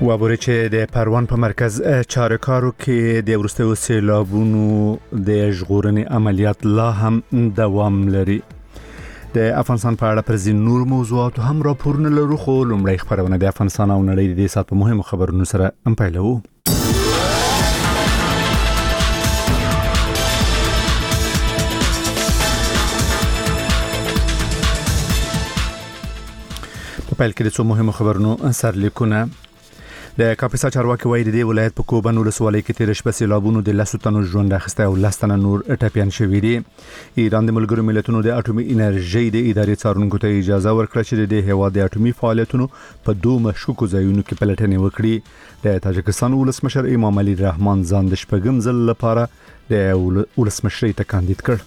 وابورې چې د پروان په مرکز چارکارو کې د وروستیو سیلابونو د ژغورنې عملیات لا هم دوام لري. د افغانستان په اړه پر ځینو نور موضوعاتو هم راپورونه لرو، خو لومړی خبرونه د افغانستان او نړۍ د دې سات په مهمو خبرونو سره پیلوو. په پیل کې د څو مهمو خبرونو سرلیکونه. د کاپیسا چارواکي وایي د دې ولایت په کوبن ولسوالۍ کې تیر شپه سیلابونو د 10 تنو ژوند اخیسته او 10 تنه نور ټپيان شوي دي. ایران د ملګرو ملتونو د اټومي انرژي د ادارې څارونکو ته اجازه ورکړه چې د هیواد د اټومي فعالیتونو په دوه مشکوکو ځایونو کې پلټنې وکړي. د تاجکستان ولسمشر امام علي رحمان ځان د شپږم ځل لپاره د ولسمشرۍ ته کاندید کړ.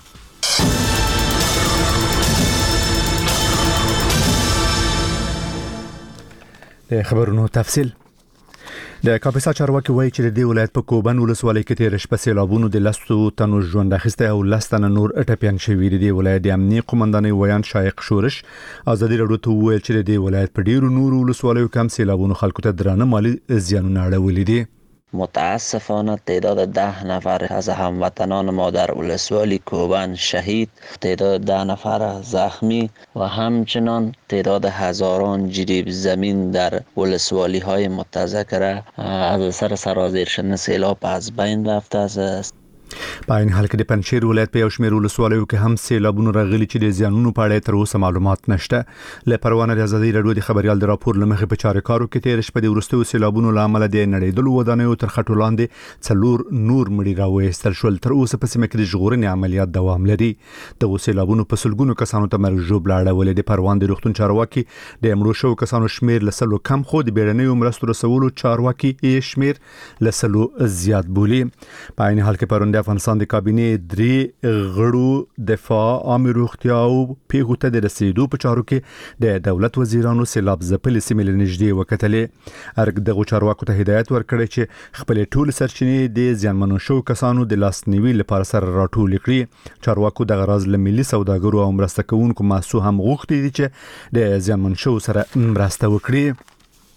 د خبرونو تفصیل. د کاپیسا چارواکي وایي چې د دې ولایت په کوبن ولسوالۍ کې تیر شپه سیلابونو د 10 تنو ژوند اخیسته او 10 تنه نور ټپيان شوي دي. د ولایت د امنیه قومندانۍ ویان شایق شورش ازادي راډیو ته وویل چې د دې ولایت په ډیرو نورو ولسوالیو کې هم سیلابونو خلکو ته درانه مالی زیانونه اړولي دي. متاسفانه تعداد 10 نفر از هموطنان ما در ولسوالی کوبن شهید، تعداد 10 نفر زخمی و همچنان تعداد هزاران جریب زمین در ولسوالی های متذکره از اثر سرازیر شدن سیلاب از بین رفته است. په این حال کې د پنځیر ولایت په یو شمېر ولسوالیو کې هم سیلابونو راغلي چې د زیانونو په اړه تر اوسه معلومات نشته. له پروانه د ازادي راډیو د خبريال د راپور لمخې په چارکارو کې تیر شپه د وروستیو سیلابونو لامل د نړیدلو ودانیو تر خټو لاندې څلور نور مړي راوېستل شول. تر اوسه په سیمه کې د ژغورنې عملیات دوام لري. د سیلابونو په سلګونو کسانو ته مرګ ژوبل اړولې. د پروان د روغتون چارواکي د مړو شو کسانو شمیر لسلو کم، خو د بیړنیو مرستو رسولو چارواکي یې شمیر لسلو زیات بولی. په این حال کې پرون د افغانستان د کابینې درې غړو دفاع، عامه روغتیا او پیښو ته د رسیدو په چارو کې د دولت وزیرانو سیلاب ځپلې سیمې له نږدې وکتلې. ارګ دغه چارواکو ته هدایت ورکړی چې خپل ټول سرچینې د زیانمنو شو کسانو د لاسنیوي لپاره سره راټول کړي. چارواکو د غرض له ملي سوداګرو او مرسته کوونکو مؤسسو هم غوښتي دي چې د زیانمن شو سره مرسته وکړي.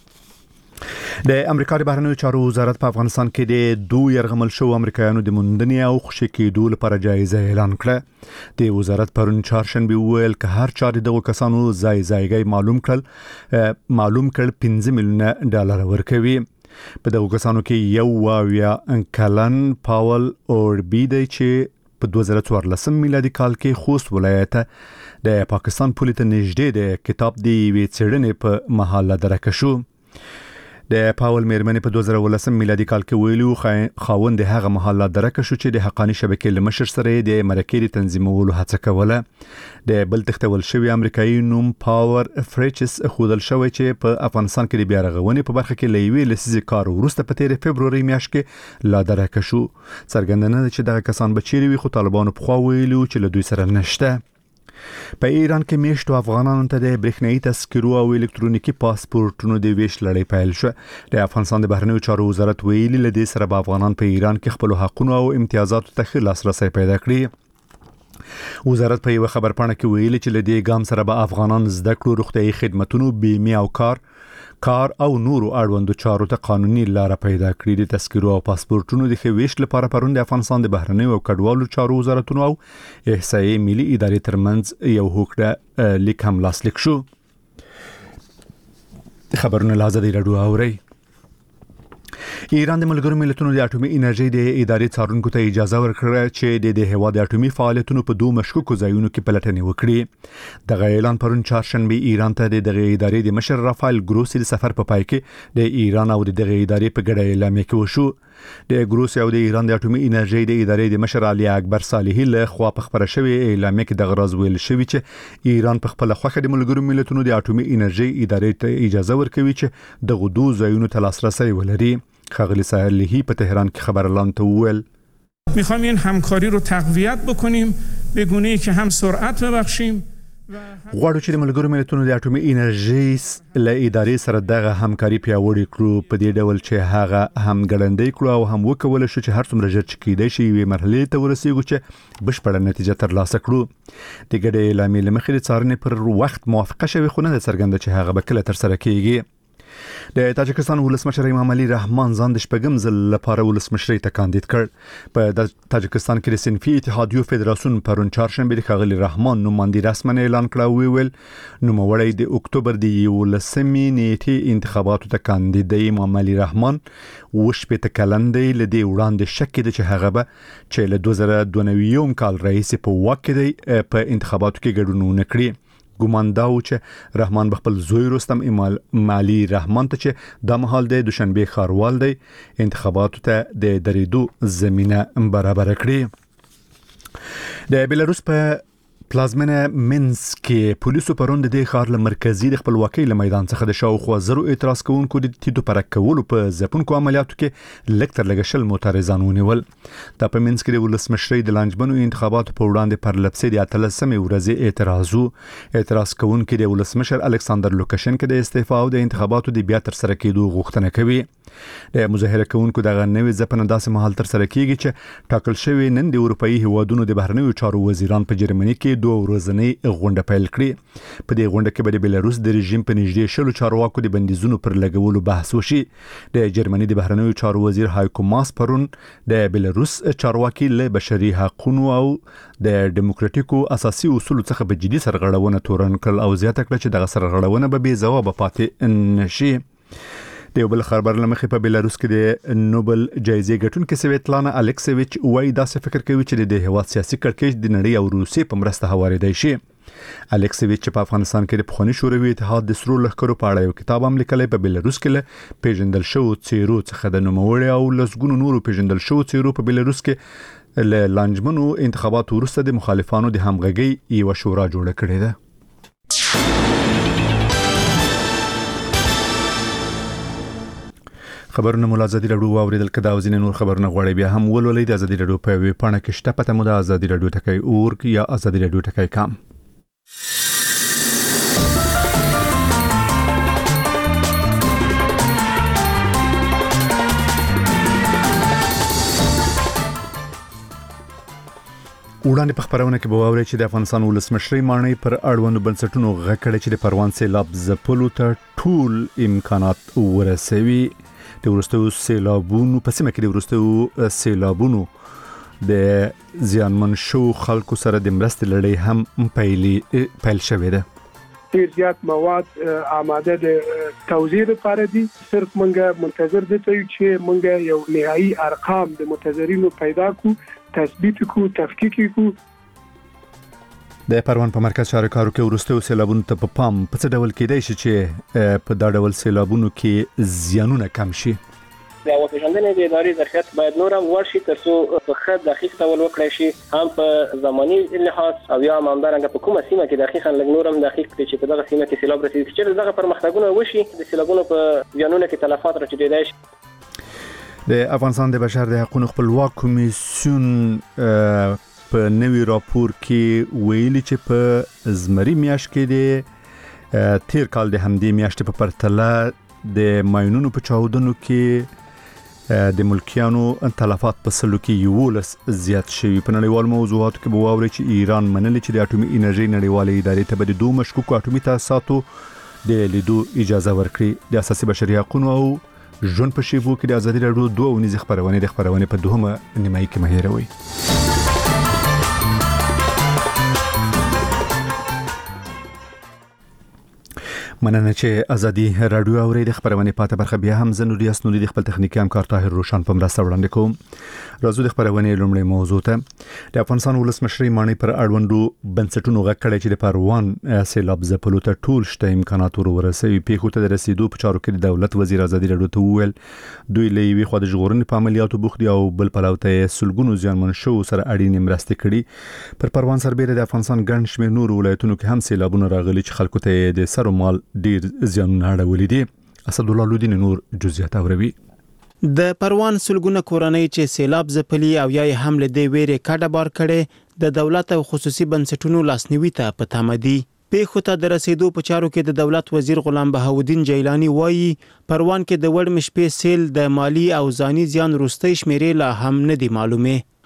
د امریکا د بهرنیو چارو وزارت په افغانستان کې د دوه يرغمل شو امریکایانو د موندنې او خوشی کېدو لپاره جایزه اعلان کړه. د وزارت پرون چهارشنبه ویل چې هر چا دغه کسانو ځای معلوم کړ 5 میلیونه ډالر ورکوي. په دغه کسانو کې یو واویا کلن پاول اوربی دی چې په 2014 میلادي کال کې خوست ولایت د پاکستان پولیس ته نږدې د کتاب دی وی څېړنې په محله درکه شو. د پاول میرمنې په 2018 میلادي کال کې ویلو خاوند هغه محله درکه شو چې د حقانی شبکې لمشر سره د مرکې تنظیمولو هڅه کوله. د بل تختول شوی امریکایي نوم پاور فریچس خودل شوی چې په افغانستان کې د بیا رغونې په برخه کې لوي لسیزي کار ورسته په 13 فبروري میاشت کې لا درکه شو. څرګندنه چې دغه کسان بچیري وي، خو طالبانو په خوا ویلو چې له دوی سره نشته. په ایران کې میشتو افغانانو ته د برېښنايي تذکرو او الکترونیکي پاسپورتونو د ویش لړۍ پیل شو. د افغانستان د بهرنیو چارو وزارت ویلي له دې سره به افغانان په ایران کې خپل حقوقو او امتیازاتو ته ښه لاسرسي پیدا کړي. وزارت په یو خبرپاڼه کې ویلي چې له دې ګام سره به افغانان زده کړو، روغتيایي خدماتو، بیمه او کار او نورو اړوندو چارو ته قانوني لار پیدا کړي. د تذکرو او پاسپورتونو د خویش لپاره پرون د افغانستان د بهرنیو او کډوالو چارو وزارتونو او احصایې ملي ادارې ترمنځ یو هوکړه لیک هم لاسلیک شو. خبرونه لازم راډیو اوري. ایران د ملګرو ملتونو د اټومي انرژي د ادارې څارونکو ته اجازه ورکړه چې د هیواد د اټومي فعالیتونو په دوه مشکوکو ځایونو کې پلټنې وکړي. دغه اعلان پرون چهارشنبه ایران ته د دغه ادارې د مشر رافایل ګروسی د سفر په پای کې د ایران او دغه ادارې په ګډه اعلامیه کې وشو. د ګروسی او د ایران د اټومي انرژي د ادارې د مشر علي اکبر صالحي له خوا په خبره شوی اعلامیه کې د غرض ویل شوی چې ایران په خپل خوخه د ملګرو ملتونو د اټومي انرژي ادارې ته اجازه ورکوي چې دغه دوه ځایونو ته لاسرسي ولري. خغلی صالحی په تهران کې خبر اعلان ته وویل میخوایم این همکاری رو تقویت بکنیم به گونه‌ای که هم سرعت ببخشیم غواړو چې د ملګرو ملتونو د اټومي انرژي له ادارې سره دغه همکاري پیاوړې کړو، په دې ډول چې هغه هم ګړندۍ کړو او هم وکول شو چې هر څومره ژر چې کېدای شي یوې مرحلې ته ورسیږو چې بشپړه نتیجه ترلاسه کړو. د ګډې اعلامیې له مخې د څارنې پر وخت موافقه شوې، خو نه ده څرګنده چې هغه به کله ترسره کیږي. د تاجکستان ولسمشر امام علي رحمان ځان د شپږم ځل لپاره ولسمشرۍ ته کاندید کړ. په تاجکستان کې د صنفي اتحادیو فدراسیون پرون چهارشنبه د ښاغلي رحمان نوماندي رسماً اعلان کړ او ویل نوموړی د اکتوبر د 11 نیټې انتخاباتو ته کاندید دی. امام علي رحمان وشپېته کلن دی. له دې وړاندې شک کېده چې هغه به چې له 2022 کال راهیسې په واک کې دی په انتخاباتو کې ګډون ونه کړي. ګومان دا و چې رحمان خپل زوی رستم امام علي رحمان ته چې د مهال د دوشنبه ښاروال دی انتخاباتو ته د درېدو زمينه برابر کړي. د بلاروس په پلازمنه منسک کې پولیسو پرون د دې ښار له مرکزی د خپلواکۍ له میدان څخه د شاوخوا زرو اعتراض کوونکو د تیدو پر کولو په ځپونکو عملیاتو کې لکتر لګشل معترضان ونیول. د په منسک د ولسمشرۍ د لانجمنو انتخاباتو په وړاندې پر لپسې د 13 ورځې اعتراض کوونکو د ولسمشر الکساندر لوکاشنکو د استعفا او د انتخاباتو د بیا تر سره کېدو غوښتنه کوي. د مظاهره کوونکو دغه نوې ځپنه داسې مهال تر سره کیږي چې ټاکل شوی نن د اروپאי هیوادونو د بهرنیو چارو وزیران په جرمني کې 2 ورځنۍ غونډه پیل کړې. په دې غونډه کې به د بلاروس د رژیم په نږدې شلو چارواکو د بندیزونو پر لګولو بحث وشي. د جرمني د بهرنیو چارو وزیر هایکو ماس پرون د بلاروس چارواکي له بشري حقوقو او د دیموکراتیکو اساسي اصولو څخه په جدي سرغړونه تورن کړل او زیاته کړه چې دغه سرغړونه به بې ځواب پاتې نشي. د بل خبر لمخې په بلاروس کې د نوبل جایزې ګټونکې سویتلانا الکسیویچ وایي داسې فکر کوي چې د هیواد سیاسي کړکېچ د نړۍ او روسیې په مرسته هواریدای شي. الکسیویچ په افغانستان کې د پخوانی شوروي اتحاد د سرو لښکرو په اړه یو کتاب هم لیکلی. په بلاروس کې له پیژندل شوو څیرو څخه د نوموړي او لسګونو نورو پیژندل شوو څیرو په بلاروس کې له لانجمنو انتخاباتو وروسته د مخالفانو د همغږۍ یو شورا جوړه کړې ده. خبرونه مو ازادي رادیو اوریدل کدا او ځینې نور خبرونه غواړي بیا هم ولولئ د ازادي رادیو په ویب پاڼه کې شته پته مو د ازادي رادیو ټکی اورګ یا ازادي رادیو ټکی کام. وړاندې په خبرونه کې به واورئ چې د افغانستان ولسمشرۍ ماڼۍ پر اړوندو بنسټونو غږ کړی چې د پروان سیلاب ځپلو ته ټول امکانات ورسوي. د وروستیو سیلابونو په سیمه کې د وروستیو سیلابونو د زیانمن شو خلکو سره د مرستې لړۍ هم پیل شوې ده. ډیر زیات مواد آماده د توزیع لپاره دي. صرف مونږه منتظر دي چې مونږه یو نهایی ارقام د متضررینو پیدا کو، تثبیت کو، تفکیک کو. د پروان په مرکز چارکارو کې وروستیو سیلابونو ته په پام په څه ډول کېدای شي چې په دا ډول سیلابونو کې زیانونه کم شي. د اوپیژندنې د ادارې ظرفیت باید نور هم لوړ شي ترڅو په ښه دقیق ډول وکړای شي، هم په زماني لحاظ او یا هم همدارنګه په کومه سیمه کې دقیقاً لږ نور هم دقیق کړي چې په دغه سیمه کې سیلاب رسیدي چې دغه پرمختګونه وشي د سیلابونو په زیانونو کې تلفات راټیټېدای شي. د افغانستان د بشر د حقوقو خپلواک کمیسیون په نوی راپور کې ویلي چې په زمري میاشت کې د تیر کال د همدې میاشتې په پرتله د ماینونو په چاودنو کې د ملکیانو تلفات په سلو کې 11 زیات شوي. په نړیوال موضوعاتو کې به واورئ چې ایران منلي چې د اټومي انرژي نړیوالې ادارې ته به د 2 مشکوکو اټومي تاسیساتو د لیدو اجازه ورکړي. د اساسي بشري حقوقو او ژوند په شیبو کې د ازادي رادیو 2 ونیزه خبرونه په دوهمه نیمایي کې مهیروي. مننه چې ازادي رادیو اورید خبرونه پاته برخه بیا هم زنوري اسنوري د خپل تخنیکی همکار طاهر روشن په مرسته وړاندې کوم. راځو د خبرونه لومړی موضوع ته. د افغانستان ولسمشرۍ ماڼۍ پر اړوندو بنسټونو غږ کړی چې د پروان سیلاب ځپلو ته ټول شته امکانات ورسوي. پیښو ته د رسیدو په چارو کې د دولت وزیر ازادي رادیو ته وویل دوی له یوې خوا د ژغورنې په عملیاتو بوخت دي او بل پلو ته سلګونو زیانمن شو سره اړینې مرستې کړي. پر پروان سربېره د افغانستان ګڼ شمېر نور ولایتونو کې هم سیلابونه راغلي چې خلکو ته د سر مال ډیر زیانونه اړولي دي. اسد الله لودین نور جزئیات اوروي. د پروان سلګونه کورنۍ چې سیلاب ځپلي او یا هم له دې ویرې کډه بار کړي د دولت او خصوصي بنسټونو لاسنیوي ته په تمه دي. پیښو ته د رسیدو په چارو کې د دولت وزیر غلام بهاودین جیلانی وایي پروان کې د وړ مشپې سیل د مالی او ځاني زیان وروستۍ شمیرې لا هم نه دي معلومه.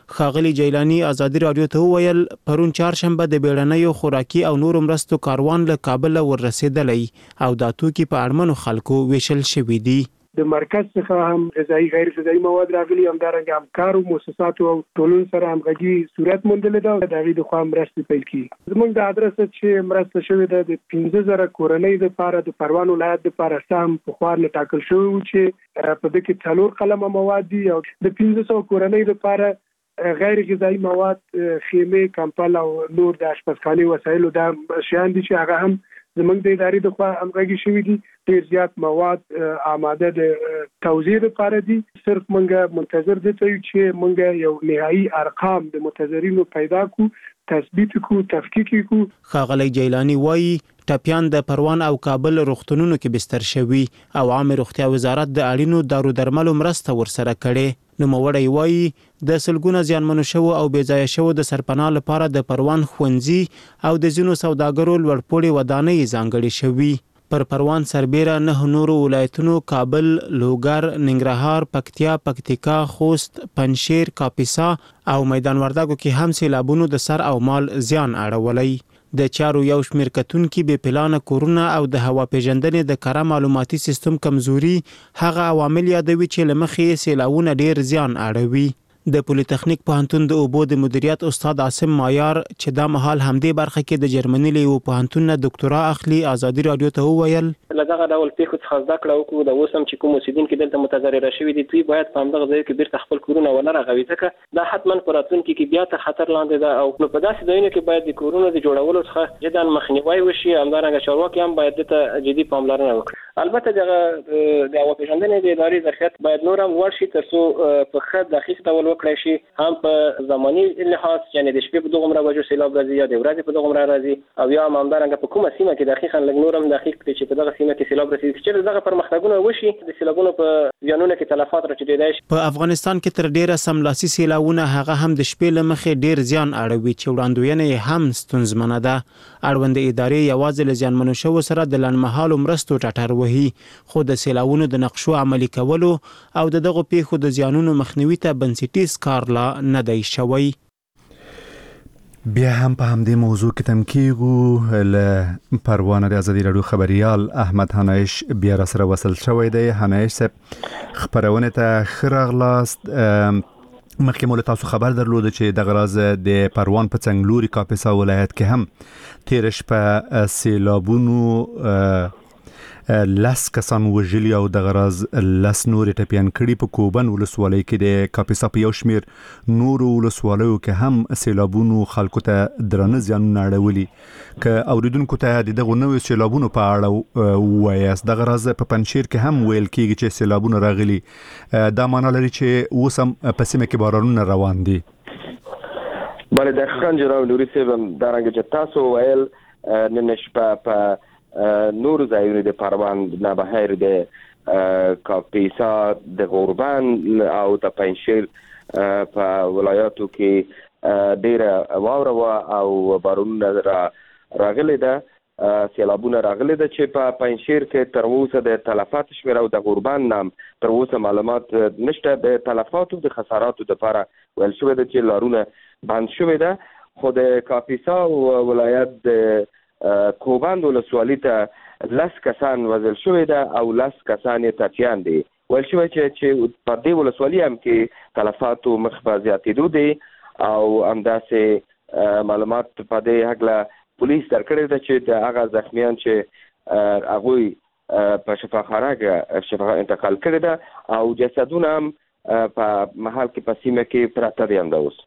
ښاغلي جیلانی ازادي رادیو ته وویل پرون چهارشنبه د بیړنیو خوراکي او نورو مرستو کاروان له کابل ورسېدلی او دا توکي په اړمنو خلکو ویشل شوي دي. د مرکز څخه هم غذایی غیر غذایی مواد راغلي، همدارنګه همکارو مؤسساتو او ټولنو سره همغږي صورت موندلې ده. د هغې د خوا مرستې پیل کیږي. زموږ د ادرس چې مرسته شوې ده د 15,000 کورنۍ دپاره د پروان ولایت دپاره سهم پخوا نه ټاکل شوی و چې په دې کې 4 قلمه مواد دي او د 1500 کورنۍ دپاره غیر غذایی مواد، خیمه، کمپل او نور د اشپزخانې وسایلو دا شیان دي چې هغه هم زموږ د ادارې د خوا همغږي شوي دي. ډېر زیات مواد آماده د توزیع لپاره دي. صرف موږ منتظر دي چې موږ یو نهایي ارقام د متضررینو پیدا کو، تثبیت کو، تفکیک کو. ښاغلی جیلانی وایي ټپیان د پروان او کابل روغتونونو کې بستر شوي او عامه روغتیا وزارت د اړینو دارو درملو مرسته ورسره کړې. نوموړی وایي د سلګونه زیانمنو شوو او بې ځایه شوو د سرپناه لپاره د پروان ښوونځي او د ځینو سوداګرو لوړپوړې ودانۍ ځانګړې شوي. پر پروان سربیره 9 نورو ولایتونو کابل، لوګر، ننګرهار، پکتیا، پکتیکا، خوست، پنجشیر، کاپیسا او میدان وردګو کې هم سیلابونو د سر او مال زیان اړولی. د چارو یو شمیر کتونکي بې پلانه کورونه او د هوا پیژندنې د کره معلوماتي سیستم کمزوري هغه عوامل یادوي چې له مخې سیلابونه ډیر زیان اړوي. د پولیتخنیک پوهنتون د اوبو د مدیریت استاد عاصم مایار چې دا مهال همدې برخه کې د جرمني له یو پوهنتون نه ډاکټرا اخلي ازادي رادیو ته وویل لږه ډول پیښو څخه زده کړه وکړو. د اوس هم چې کوم اوسیدونکو دلته متضرر شوي دي دوی باید په همدغه ځای کې بیرته خپل کورونه ونه رغوي، ځکه دا حتما په راتلونکي کې بیا ته خطر لاندې ده او نو په داسې ځایونو کې باید د کورونو د جوړولو څخه جدا مخنیوي وشي. همدارنګه چارواکي هم باید دته جدي پاملرنه وکړي. البته د هوا پیژندنې د ادارې ظرفیت باید نور هم لوړ شي ترڅو په ښه دقیق ډول وکړای شي، هم په زماني لحاظ یعنی د شپې په دغه بجو سیلاب راځي یا د ورځې په دغه راځي او یا همدارنګه په کومه سیمه کې دقیقاً لږ نور هم دقیق دي چې په دغه سیمه کې سیلاب رسیدي چې دغه پرمختګونه وشي د سیلابونو په زیانونو کې تلفات راټیټېدای شي. په افغانستان کې تر ډیره سملاسي سیلابونه هغه هم د شپې له مخې ډیر زیان اړوي چې وړاندوینه هم ستونزمنه ده. اړوند ادارې یوازې له زیانمنو شوو سره د لنډمهالو مرستو ټټر وهي، خو د سیلابونو د نقشو عملي کولو او دغه پیښو د زیانونو مخنیوي ته بنسټیز کار لا نه دی شوی. بیا هم په همدې موضوع کې تم کېږو. له پروانه د ازادي راډیو خبريال احمد هنایش بیا را سره وصل شوی دی. هنایش صاحب خبرونه ته ښه راغلاست. مخکې مو له تاسو خبر درلود چې د غراز د پروان په څنګلوري کاپیسا ولایت کې هم تیر شپه سیلابونو 10 کسان وژلي او د غراز 10 نور ټپیان کړي. په کوبن ولسوالۍ کې د کاپیسا په یو شمیر نور ولسوالیو کې هم سیلابونو خلکو ته درنه زیانونه اړولي. که اوریدونکو ته د دغه نوې سیلابونو په اړه وایاست، د غراز په پنجشیر کې هم ویل کېږي چې سیلابونه راغلي. دا معنی لري چې اوس هم په سیمه کې بارانونه روان دي. بله دقیقاً جناب نوري صاحب، همدارنګه چې تاسو ویل نن شپه په نور ځایونه د پروان نه بهر د کاپیسا، د غوربان او د پنجشیر په ولایاتو کې ډیره واوره او بارانونه راغلي ده. سیلابونه راغلي ده چې په پنجشیر کې تر اوسه د تلفات شمېر او د غوربان نام تر اوسه معلومات نشته. د تلفاتو د خساراتو لپاره ویل شوی ده چې لارونه بند شوی ده، خو د کاپیسا ولایت د کوبان ولسوالۍ ته 10 کسان وژل شوي ده او 10 کسان یې ټپیان دي. ویل شوی چې په دې ولسوالۍ هم کې تلفاتو مخ په زیاتېدو دي او همداسې معلومات په دې هکله پولیس درکړی ده چې د هغه زخمیان چې هغوی په شفاخانه کې انتقال کړی ده او جسدونه هم په محل کې په سیمه کې پراته دي. همداوس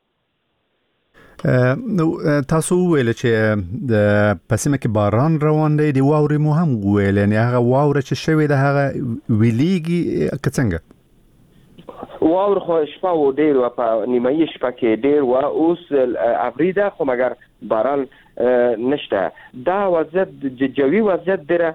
نو تاسو ویل چې د پسیمه کې باران روان دی، د واورې مو هم ویل، یعنی هغه واوره چې شوی ده هغه ویلیږي که څنګه؟ واور خو شپه و ډیر و په نیمایي شپه کې ډیر و، اوس افریده خو مگر باران نشته. دا وضعیت د جوي وضعیت ډیره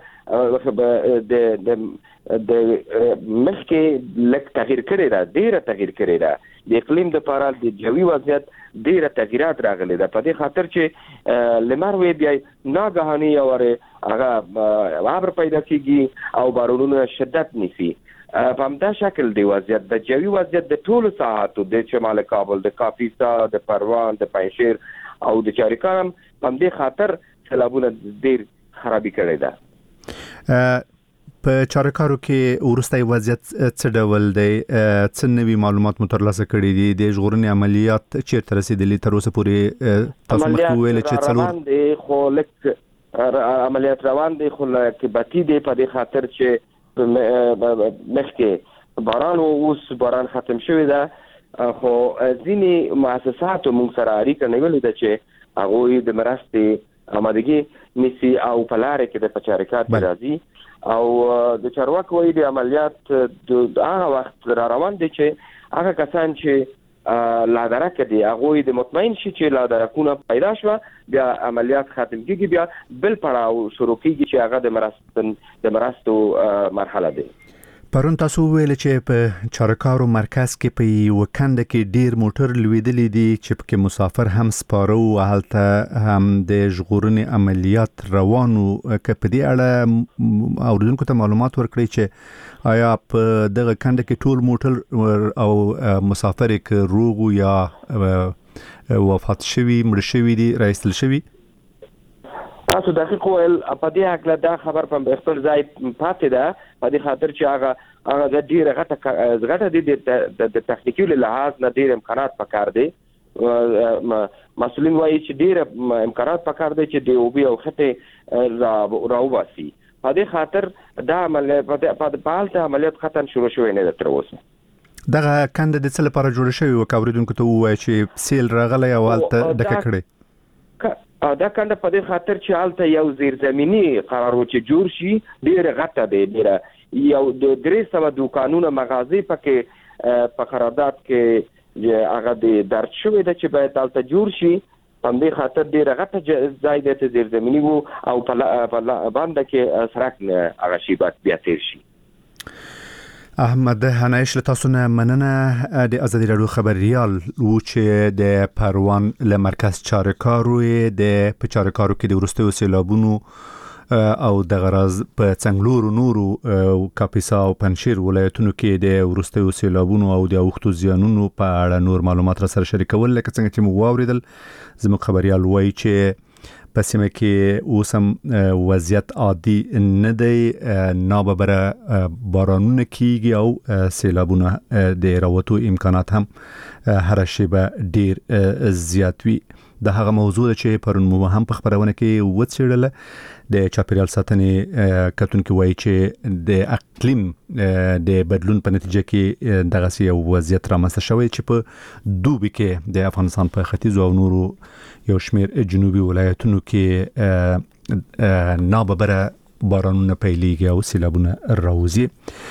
د مخکې لږ تغییر کړی ده، ډیره تغییر کړی ده. د اقلیم لپاره د جوي وضعیت ډیره تغییرات راغلي ده، په دې خاطر چې لمر وی بیا ناګهاني هغه ابر پیدا کیږي او بارانونه شدت نیسي. په همدا شکل دی وضعیت د جوي وضعیت د ټولو ساحاتو د شمال کابل د کاپیسا د پروان د پنجشیر او د چاریکار په همدې خاطر سیلابونه ډیر خرابي کړی ده. په چاریکارو کې ورستای وضعیت څه ډول دی؟ څه نوي معلومات مو ترلاسه کړي دي؟ د ژغورنې عملیات چیرته رسیدلي تر اوسه پورې؟ تاسو مخکې ویل چې څلور دی خو لک عملیات روان دي خو کې بتی دی په دې خاطر چې مخکې باران ختم شوی ده خو ځینې مؤسساتو موږ سره اړیکه نیولې ده چې هغوی د مرستې آمادګي نیسي او په لارې کې د چاریکار راځي او د چارواکو وایي د عملیات د هغه وخت را روان دي چې هغه کسان چې لادرکه دي هغوی د مطمئن شي چې لادرکونه پیدا شوه بیا عملیات ختم کیږي بیا بل پړاو شروع کیږي چې هغه د مرستو مرحله ده. پرون تاسو ویل چې په چاریکارو مرکز کې په یو کنده کې ډیر موټر لویدلې دي چې په مسافر هم سپاره او هلته هم د ژغورنې عملیات روانو. که په دې اړه اوریدونکو ته معلومات ورکړي چې آیا په دغه کنده کې ټول موټر او مسافر کې روغ یا وفات شوي مړ شوي دي راایستل شوي؟ تاسو دقیق ویل په دې حق دا خبر په خپل ځای پاتې ده په دې خاطر چې هغه د ډیره غټه دي د تخنیکي لحاظ نه ډیر امکانات پکار دي. مسؤلین وایي چې ډیر امکانات پکار دي چې د اوبي او خطه راوباسي. په دې خاطر دا په حالت عملیات ختم شروع شوی نه تر اوسه. دغه کنده د څه لپاره جوړ شوی او اوریدونکو ته وایي چې سیل راغلی او هلته ډکه کړي؟ دا کنده په دې خاطر چې هلته یو زیرزمینی قرار و چې جوړ شي ډیره غټه دی ډیره یو د 300 دوکانونه مغازې پکې په قرارداد کې هغه د درج شوی ده چې باید هلته جوړ شي. په دې خاطر ډیره غټه ځای دی چې زیرزمینی وو او په باندې کې سړک هغه شی بیا تیر شي. احمد هنایش له تاسو نه مننه. د ازادي راډیو خبريال و چې د پروان له مرکز چاریکارو د چاریکارو کې د ورستیو سیلابونو او د غراز په څنګلورو نورو کاپیسا او پنجشیر ولایتونو کې د ورستیو سیلابونو او د اوختو زیانونو په اړه نور معلومات را سره شریکول. لکه څنګه چې مو واوریدل زموږ خبريال وایي چې په سیمه کې اوسم وضعیت عادي نه دی، ناببره بارانونه کیږي او سیلابونه د راوتو امکانات هم هر شیبه ډیر زیات وي. د هغه موضوع چې پرون مو هم په خبرونه کې وڅېړله د چاپیریال ساتنې کتونکو وایي چې د اقلیم د بدلون په نتیجه کې دغه یو وضعیت رامنځته شوی چې په دوبي کې د افغانستان په ختیځو او نورو یو شمیر جنوبي ولایتونو کې ناببره بارانونه پیلېږي او سیلابونه راوځي.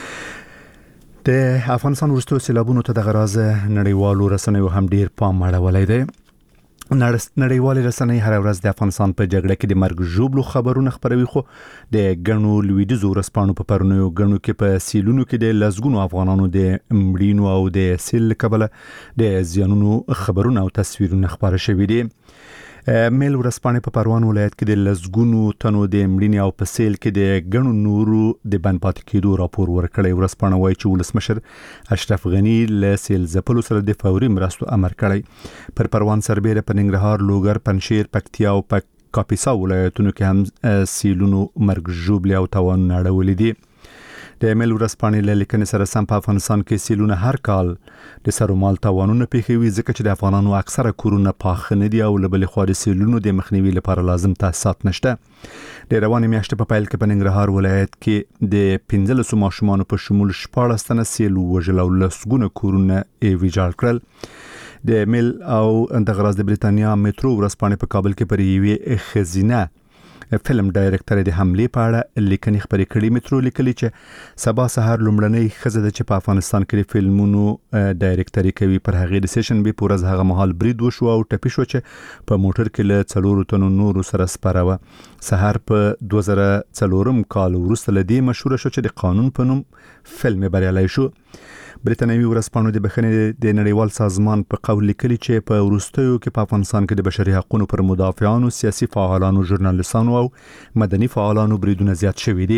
د افغانستان وروستیو سیلابونو ته د غراز نړیوالو رسنیو هم ډیر پام اړولی دی. نړیوالې رسنۍ هر ورځ د افغانستان په جګړه کې د مرګ ژوبلو خبرونه خپروي، خو د ګڼو لویدیځو ورځپاڼو په پرونیو ګڼو کې په سیلونو کې د لسګونو افغانانو د مړینو او د سیل کبله د زیانونو خبرونه او تصویرونه خپاره شوي دي. میل ورځپاڼې په پروان ولایت کې د لسګونو تنو د مړینې او په سیل کې د ګڼو نورو د بند پاتې کېدو راپور ورکړی. ورځپاڼه وایي چې ولسمشر اشرف غني له سیل ځپلو سره د فوري مرستو امر کړی. پر پروان سربېره په ننګرهار، لوګر، پنجشیر، پکتیا او په کاپیسا ولایتونو کې هم سیلونو مرګ ژوبلې او تاوانونه اړولي دي. د میل ورځپاڼې له لیکنې سره سم په افغانستان کې سیلونه هر کال د سرومال تاوانونه پیښوي، ځکه چې د افغانانو اکثره کورونه پاخه نه دي او له بلې خوا د سیلونو د مخنیوي لپاره لازم تاسیسات نشته. د روانې میاشتې په پیل کې په ننګرهار ولایت کې د 15 ماشومانو په شمول 14 تنه سیل وژل او لسګونه کورونه یې ویجاړ کړل. د میل او د غراز د بریتانیا میټرو ورځپاڼې په کابل کې پر یوې ښځینه فلم ډایرکټر د حمله په اړه لیکنې خبرې کړې. میټرو لیکلي چې سبا سهار لومړنۍ ښځه چې په افغانستان کې د فلمونو ډایرکټري کوي پر هغه د سیشن به پورز هغه مهال برید وشو او ټپي شو چې په موټر کې له 4 تنو نورو سره سپاره و. سهار په 2004 کال وروسته له دې مشهور شو چې د قانون په نوم فلم بریالي شو. بریتانیوي ورځپاڼو د بخښنې د نړیوال سازمان په قول لیکلي چې په وروستیو کې په افغانستان کې د بشري حقوقو پر مدافعانو، سیاسي فعالانو، ژورنالیستانو او مدني فعالانو بریدونه زیات شوي دي.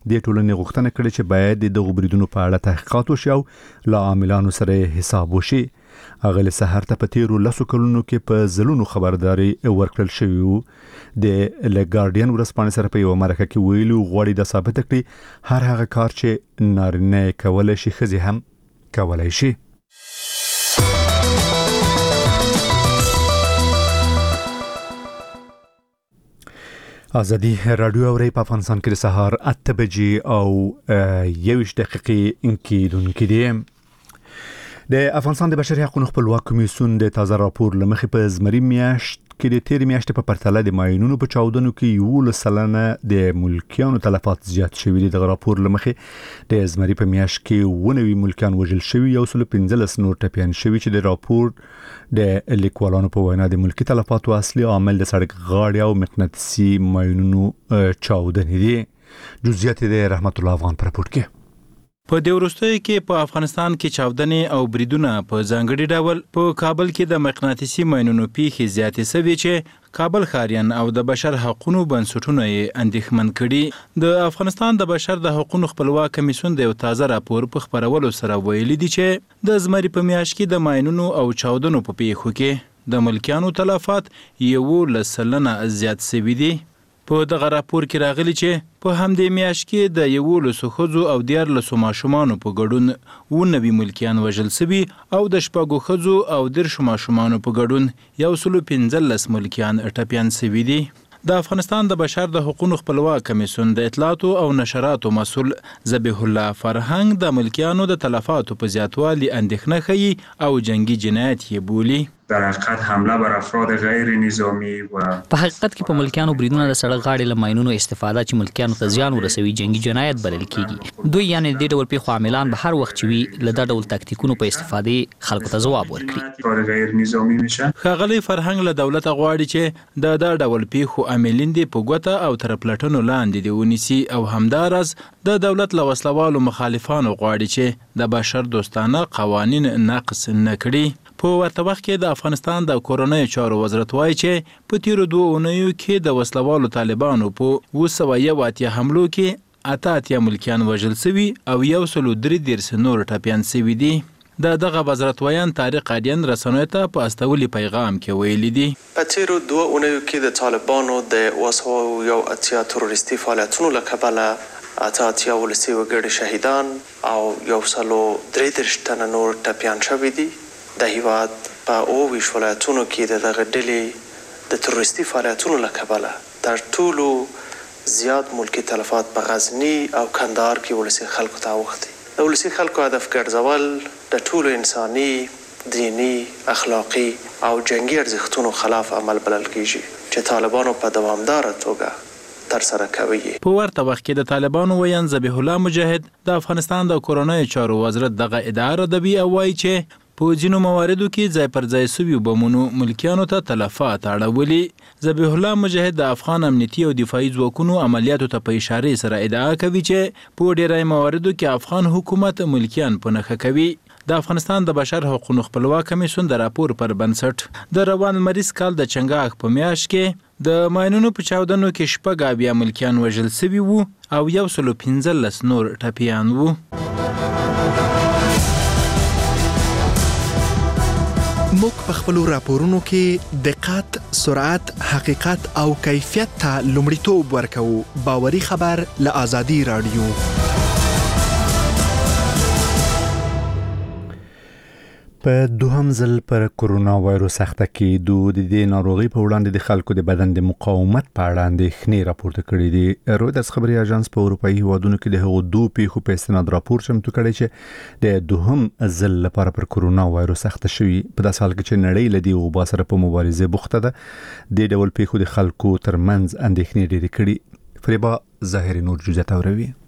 د ټولنې غوښتنه کړې چې باید د دغو بریدونو په اړه تحقیقات وشي او له عاملانو سره حساب وشي. اغلی سحر ته په تیرو 10 کلونو کې په زلونو خبرداري ورکړل شوی وو. د لګارډین ورځپاڼې سره په یو مرکه کې ویلو غواړي د ثابت کړي هر هغه کار چې نارینه کولای شي ښځې هم کولای شي. ازادي رادیو اوري په افغانستان کې د سهار 8 بجې او 21 دقیقې کېدونکې دي. د افغانستان د بشري حقوقو خپلواک کمیسیون د تازه راپور لمخې په زمري میاشت کې د تیر میاشتې په پرتله د ماینونو په چاودنو کې 11% د ملکیانو تلفات زیات شوي دي. د راپور لمخې د زمري په میاشت کې 19 ملکیان وژل شوي، 115 نور ټپیان شوي چې د راپور د لیکوالانو په وینا د ملکی تلفاتو اصلي عامل د سړک غاړې او مقناطیسي ماینونو چاودنې دي. جزئیات د رحمت الله افغان پر راپور کې. په دې وروستیو کې په افغانستان کې چاودنې او بریدونه په ځانګړي ډول په کابل کې د مقناطیسي ماینونو پیښې زیاتې شوې چې کابل ښاریان او د بشر حقوقو بنسټونه یې اندېښمن کړي. د افغانستان د بشر د حقوقو خپلواک کمیسیون د یو تازه راپور په خبرولو سره ویلي دي چې د زمري په میاشت کې د ماینونو او چاودنو په پیښو کې د ملکیانو تلفات 11% زیات شوي دي. په دغه راپور کې راغلي چې په همدې میاشت کې د 11 ښځو او 14 ماشومانو په ګډون 19 ملکیان وژل شوي او د 6 ښځو او 10 ماشومانو په ګډون 115 ملکیان ټپیان شوي دي. د افغانستان د بشر د حقوقو خپلواک کمیسیون د اطلاعاتو او نشراتو مسؤل ذبیح الله فرهنګ د ملکیانو د تلفاتو په زیاتوالي اندېښنه ښیي او جنگي جنایت یې بولي. در حقیقت حمله بر افراد غیر نظامی و په حقیقت کې په ملکیانو بریدونه د سړک غاړې له ماینونو استفاده چې ملکیانو ته زیان ورسوي جنگي جنایت بلل کیږي. دوی یعنی د ډول پیښو عاملان به هر وخت چې وي له دا ډول تاکتیکونو په استفادې خلکو ته ځواب ورکړي. غیر نظامی میشه. ښاغلی فرهنګ له دولت غواړي چې د دا ډول پیښو عاملین دي په ګوته او تر پلټنو لاندې دی ونیسي او همدارس د دولت له وسلوالو مخالفانو غواړي چې د بشر دوستانه قوانین نقض نه کړي. په ورته وخت کې د افغانستان د کورونی چارو وزارت وایي چې په تیرو 2 اونیو کې د وسلوالو طالبانو په 281 حملو کې 88 ملکیان وژل شوي او 133 نور ټپیان شوي دي. دغه وزارت وایان طارق قادیان رسنیو ته په استولي پیغام کې ویلي دي په تیرو 2 اونیو کې د طالبانو د 281 تروریستي فعالیتونو له کبله 88 ولسي وګړي شهیدان او 133 تنه نور ټپیان شوي دي. د هیواد په 20 ولایتونو کې دغه ډلې د تروریستي فعالیتونو له کبله تر ټولو زیات ملکی تلفات په غزنی او کندهار کې ولسي خلکو ته اوښتي. د ولسي خلکو هدف ګرځول د ټولو انساني، دینی، اخلاقی او جنگي ارزښتونو خلاف عمل بلل کیږي چې طالبانو په دوامداره توګه تر سره کوي. په ورته وخت کې د طالبانو ویان ذبیح الله مجاهد د افغانستان د کورونی چارو وزارت دغه ادعا ردوي او وایي چې په ځینو مواردو کې ځای پر ځای سوي بمونو ملکیانو ته تلفات اړولي. ذبیح الله مجاهد د افغان امنیتي او دفاعي ځواکونو عملیاتو ته په اشاره سره ادعا کوي چې په ډیری مواردو کې افغان حکومت ملکیان په نښه کوي. د افغانستان د بشر حقوقو خپلواک کمیسیون د راپور پر بنسټ د روان مریض کال د چنګاښ په میاشت کې د ماینونو په چاودنو کې 6 ملکیان وژل شوي وو او 115 نور ټپیان وو. موږ په خپل راپورونو کې دقت، سرعت، حقیقت او کیفیت ته لومړیتوب ورکوو. باوري خبر له آزادي رادیو. په دوهم ځل پر کرونا وایروس اخته کېدو د دې ناروغي په وړاندې د خلکو د بدن د مقاومت په اړه اندېښنې راپورته کړې دي. رویترز خبري اژانس په اروپایي هیوادونو کې د هغو 2 پیښو په استناد راپور چمتو کړی چې د دوهم ځل لپاره پر کرونا وایروس اخته شوي. په داسې حال کې چې نړۍ له دې وبا سره په مبارزه بوخته ده، د ډول پیښو د خلکو ترمنځ اندېښنې ډېرې کړي. فریبا ظاهري نور جزئیات اوروي.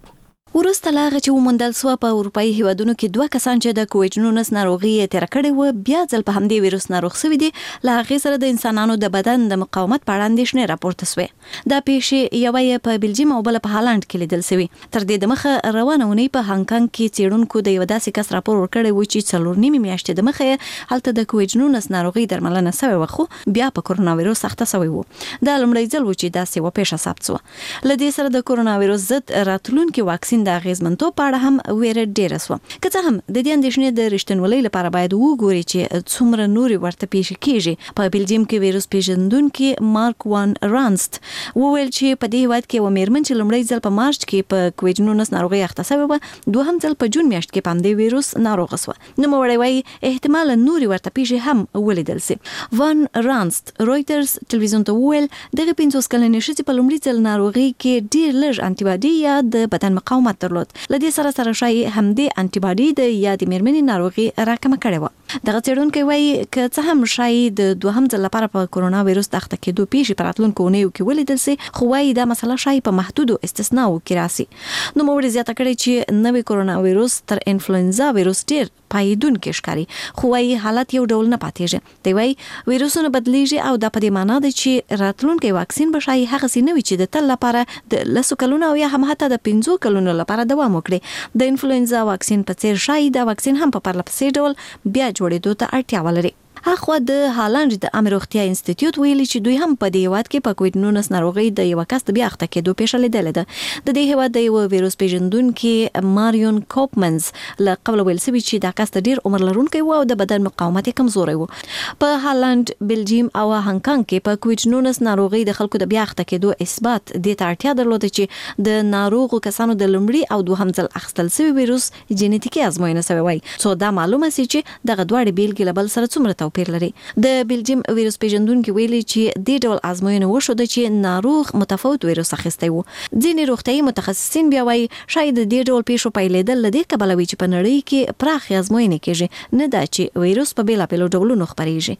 ورسته لاغه چې ومندل سو په اروپאי هیوادونو کې 2 کسان چې د کووډ-19 ناروغي تیر کړي و بیا ځل په همدې ویروس ناروغ شوي دي لا غي سره د انسانانو د بدن د مقاومت په اړه اندېښنې راپورته شوې دا پیښې یو په بلجیم او بل په هالند کې لیدل شوی تر دې د مخه روانه ونی په هانګ کانګ کې چیرونکو د یو داسې کس راپور ورکړی و چې 4 نیمه میاشتې د مخه هلته د کووډ-19 ناروغي درملنه شوی و خو بیا په کرونا ویروس اخته شوی و دا لومړی ځل و چې داسې و پیښه ثبت شو لدې سره د کرونا ویروس ضد راتلونکي واکسین د اغیزمنتوب په اړه هم ویره ډیره سو که څه هم د دې اندېښنې د رښتینولۍ لپاره باید وګوري چې څومره نوري ورته پیښ کیږي په بلجیم کې ویروس پیژندونکو مارک وان رانست وویل چې په دې هیواد کې و میرمن چې لومړی ځل په مارچ کې په کووډ-19 ناروغي اخته شوی و دوهم ځل په جون میاشت کې په دې ویروس ناروغ شو نو مړی وایي احتمال نوري ورته پیښ هم ولیدل سي وان رانست رويټرز ټلویزیون ته وویل دغه 50 کلنې ښځې په لومړي ځل ناروغي کې ډیر لږ انټي باډي یا د بدن مقاومت درلود لدې سره شای همدې انټي باډي د یادې میرمنې ناروغي راکمه کړې و دغه څېړونکو وایي که څه هم شای د دوهم ځل لپاره په کرونا ویروس اخته کېدو پیښې په راتلونکو اونیو کې ولیدل سي خو وایي دا مسله شای په محدودو استثناو کې راسي نو موږ زیاته کړی چې نوې کرونا ویروس تر انفلوئنزا ویروس ډیر پایدون کې ښکاري خو وایي حالت یو ډول نه پاتېږي دی وایي ویروسونه بدلیږي او دا په دې معنی ده چې راتلونکي واکسین به شای هغه سي نه وي چې د تل لپاره د لسو کلونو یا هم حتی د 15 کلونو لپاره دوام وکړي د انفلوئنزا واکسین په څیر شای دا واکسین هم په پرلپسې ډول بیا جوړېدو ته اړتیا ولري اخو د هالند د امر روغتیا انسټیټیوټ ویلي چې دوی هم په دې هیواد کې په کووډ-19 ناروغي د یو کس د بیا اخته کېدو پیښه لیدلې ده د دې هیواد د یو ویروس پیژندونکو ماریون کوپمنز له قبل ویل سوي چې دا کس ډیر عمر لرونکی و او د بدن مقاومت کمزوري و په هالند بلجیم او هانګ کانګ کې په کووډ-19 ناروغي د خلکو د بیا اخته کېدو اثبات د اړتیا درلوده چې د ناروغو کسانو د لومړي او دوهم ځل اخیستل شوی ویروس جینیټیکي ازموینه شوی وای څو دا معلومه سي چې دغه دوه بیلګې بل سره څومره توپیر لري د بلجیم ویروس پیژندونکو ویلي چې د ډول ازموینه وشو چې ناروغ متفاوت ویروس اخیستی وو ځینې روغتيایي متخصصین بیا وایي شاید د ډول پیښو پیلېدل لدې کبل وی چې په نړۍ کې پراخ ازموینه کېږي نه دا چې ویروس په بیلابیلو ډولونو خپرېږي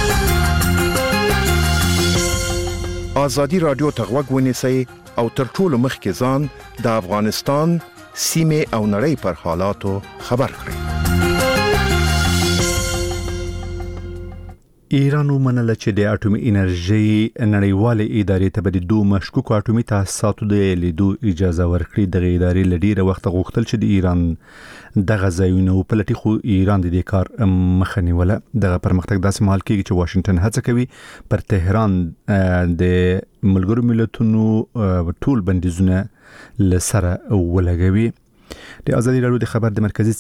ازادي رادیو ته غوږ ونیسئ او تر ټولو مخکې ځان د افغانستان سیمه او نړۍ پر حالاتو خبر کړئ ایران ومنله چې د اټومي انرژي نړیوالې ادارې ته د دوه مشکوکو اټومي تاسیساتو د لیدو اجازه ورکړي د ادارې لډیره وخت غوښتل چې د ایران دغه ځایونه وپلټي خو ایران د دې کار مخه نیوله دغه پرمختګ داسې مهال کېږي چې واشنگټن هڅه کوي پر تهران د ملګرو ملتونو ټول بندیزونه لسره ولګوي د ازادي رادیو د خبر د مرکزی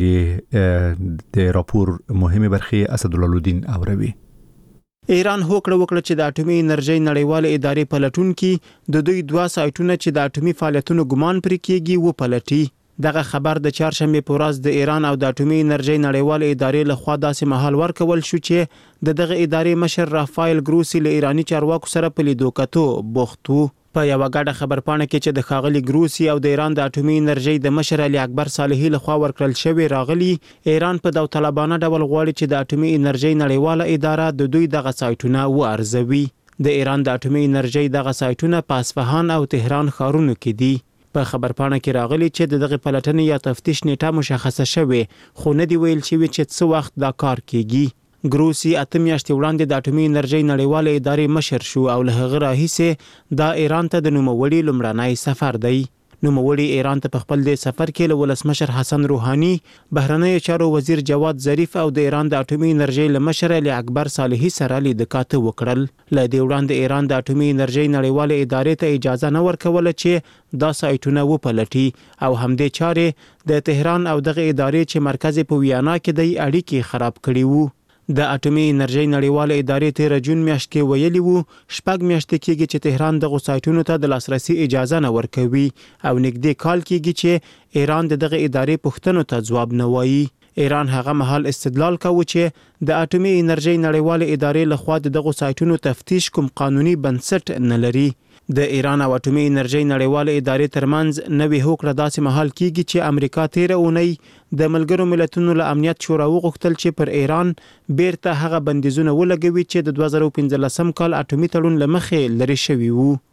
څنګه د راپور مهمه برخه اسدالله اوروي ایران هوکړه وکړه چې د اټومي انرژي نړیواله ادارې پلټونکو د دوی 2 سایټونه چې د اټومي فعالیتونو ګمان پرې کیږي و پلټي دغه خبر د چهارشنبه په ورځ د ایران او د اټومي انرژي نړیواله ادارې لخوا داسې مهال ورکول شو چې دغه ادارې مشر رافایل ګروسی له ایرانی چارواکو سره په لیدو کتو بوختو په یو غاډه خبرپاڼه کې چې د خاغلی ګروسی او د ایران د اټومي انرژي د مشر علي اکبر صالحي لخوا ورکړل شوی راغلی ایران په داوطلبانه ډول غواړي چې د اټومي انرژي نړیواله اداره د دوی دغه سایټونه وارزوي د ایران د اټومي انرژي دغه سایټونه په اصفهان او تهران ښارونو کې دي په خبرپاڼه کې راغلی چې دغه پلټنې یا تفتیش نیټه مشخصه شوه خو نه دی ویل شوی چې څه وخت دا کار کیږي ګروسی اتم میاشتې وړاندې د اټومي انرژي نړیواله ادارې مشر شو او له هغه راهیسه دا ایران ته د نوموړي لومړنی سفر دی نوموړي ایران ته په خپل د سفر کې له ولسمشر حسن روحاني بهرنی چارو وزیر جواد ظریف او د ایران د اټومي انرژي لمشر علي اکبر صالحي سره لیدکاته وکړل له دې وړاندې ایران د اټومي انرژي نړیواله ادارې ته اجازه نه ورکوله چې دا سایټونه وپلټي او همدې چارې د تهران او دغه ادارې چې مرکز په ویانا کې د اړیکې خراب کړي وو د اټومي انرژي نړیواله ادارې ته جون میاشت کې ویلي وو شپږ میاشتې کېږي چې تهران دغه سایټونو ته د لاسرسي اجازه نه ورکوي او نږدې کال کېږي چې ایران دغه ادارې پوښتنو ته ځواب نه وایي ایران هغه مهال استدلال کوي چې د اټومي انرژي نړیواله ادارې لخوا دغه سایټونو تفتیش کوم قانوني بنسټ نه لري د ایران او اټومي انرژي نړیواله ادارې ترمنځ نوې هوکړه داسې مهال کېږي چې امریکا تیر اونۍ د ملګرو ملتونو له امنیت شورا وغوښتل چې پر ایران بیرته هغه بندیزونه ولګوي چې د 2015 کال اټومي تړون لمخې لري شوی وو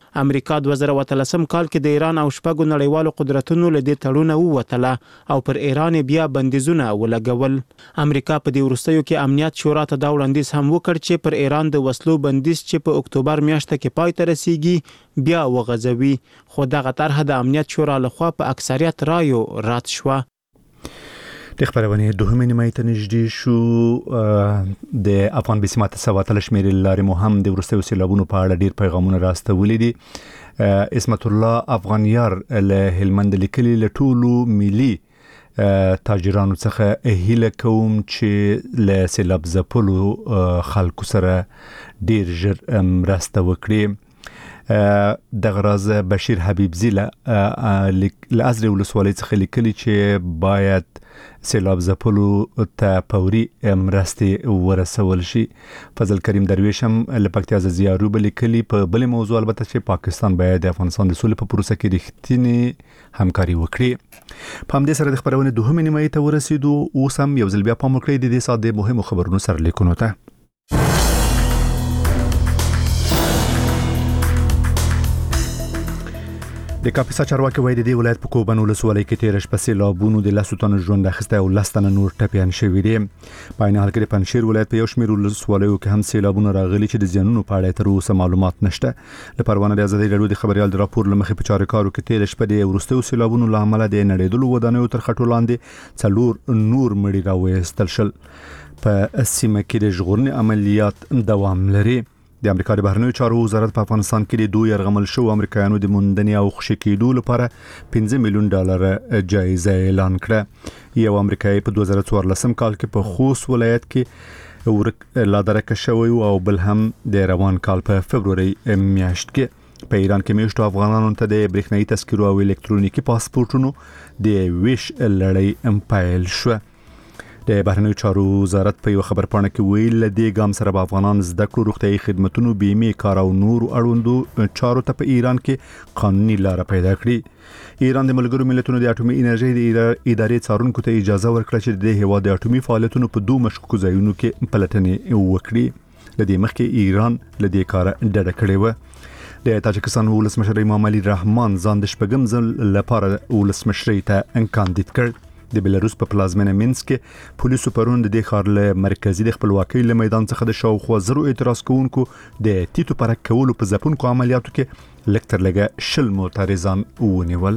امریکا 2013 کال کې د ایران او شپږو نړیوالو قدرتونو له دې تړونه ووتله او پر ایران بیا بندیزونه ولګول. امریکا په دې وروستیو کې امنیت شورا ته دا وړاندیز هم وکړ چې پر ایران د وسلو بندیز چې په اکتوبر میاشت کې پای ته رسیږي بیا وغځوي، خو دغه طرح د امنیت شورا لخوا په اکثریت رایو رد شوه. د خبرونه دوهمه نیمه ته نږدې شو. د افغان بسمات سواتل شمیر لارې مهم د ورستیو سیلابونو په اړه ډیر پیغامونه راستولې دي. اسمت الله افغانیار له هلمند لیکلي له ټولو ملي تاجرانو څخه هیله کوم چې له سیلاب ځپلو خلکو سره ډیر ژر مرسته وکړي. د غراز بشیر حبیبزی له ازری ولسوالۍ څخه لیکلي چې باید سیلاب ځپلو ته فوري مرستې ورسول شي. فضل کریم درویش هم له پکتیا زیارو لیکلي په بل موضوع البته چې پاکستان باید د افغانستان د سولې په پروسه کې رښتینی همکاري وکړي. په همدې سره د خبرونه دوهمه نیمه ته ورسېدو. اوس هم یو ځل بیا پام وکړئ د دې ساعت د مهمو خبرونو سره لیکونو ته. د کاپیسا چارواکي وایي د دې ولایت په کوبن ولسوالۍ کې تیر شپه سیلابونو د 10 تنو ژوند اخیسته او 10 تنه نور ټپيان شوي دي. په عین حال کې د پنځشیر ولایت په یو شمېر ولسوالیو کې هم سیلابونه راغلي چې د زیانونو په اړه تر اوسه معلومات نشته. د پروانه د ازادي راډیو د خبريال د راپور لمخې په چارکارو کې تیر شپه د ورستیو سیلابونو له امله د نړیدلو ودانیو تر خټو لاندې څلور نور مړي راوېستل شل. په سیمه کې د ژغورنې عملیات دوام لري. د امریکا د بهرنیو چارو وزارت په افغانستان کې د دوی يرغمل شو امریکایانو د موندنې او خوشی کېدو لپاره $15 ملیون جایزه اعلان کړه. یو امریکایي په 2014 کال کې په خوست ولایت کې لادرکه شوی او بل هم د روان کال په فبروري میاشت کې په ایران کې میشتو افغانانو ته د برېښنايي تذکرو او الکترونیکي پاسپورتونو د ویش لړۍ امپایل شو. د بهرنیو چارو وزارت په یو خبر پاڼه کې ویل د ګام سره به افغانان زده کړو روغتيایي خدماتو بیمه کار او نور اړوندو چارو ته په ایران کې قانوني لار پیدا کړي. ایران د ملګرو ملتونو د اټومي انرژي د ادارې څارونکو ته اجازه ورکړه چې د هیواد د اټومي فعالیتونو په دوه مشکوکو ځایونو کې پلټنې وکړي. لدې مخکې ایران لدې کار ډډه کړې و. د تاجکستان ولسمشر امام علي رحمان ځان د شپږم ځل لپاره ولسمشرۍ ته کاندید کړ. د بلاروس په پلازمینه مینسک کې پولیسو پرون د خار له مرکزی د خپلواکۍ له میدان څخه د شاوخوا زرو اعتراض کوونکو د تیتو پر کولو په ځپونکو عملیاتو کې لکتر لګه شل معترضان ونیول.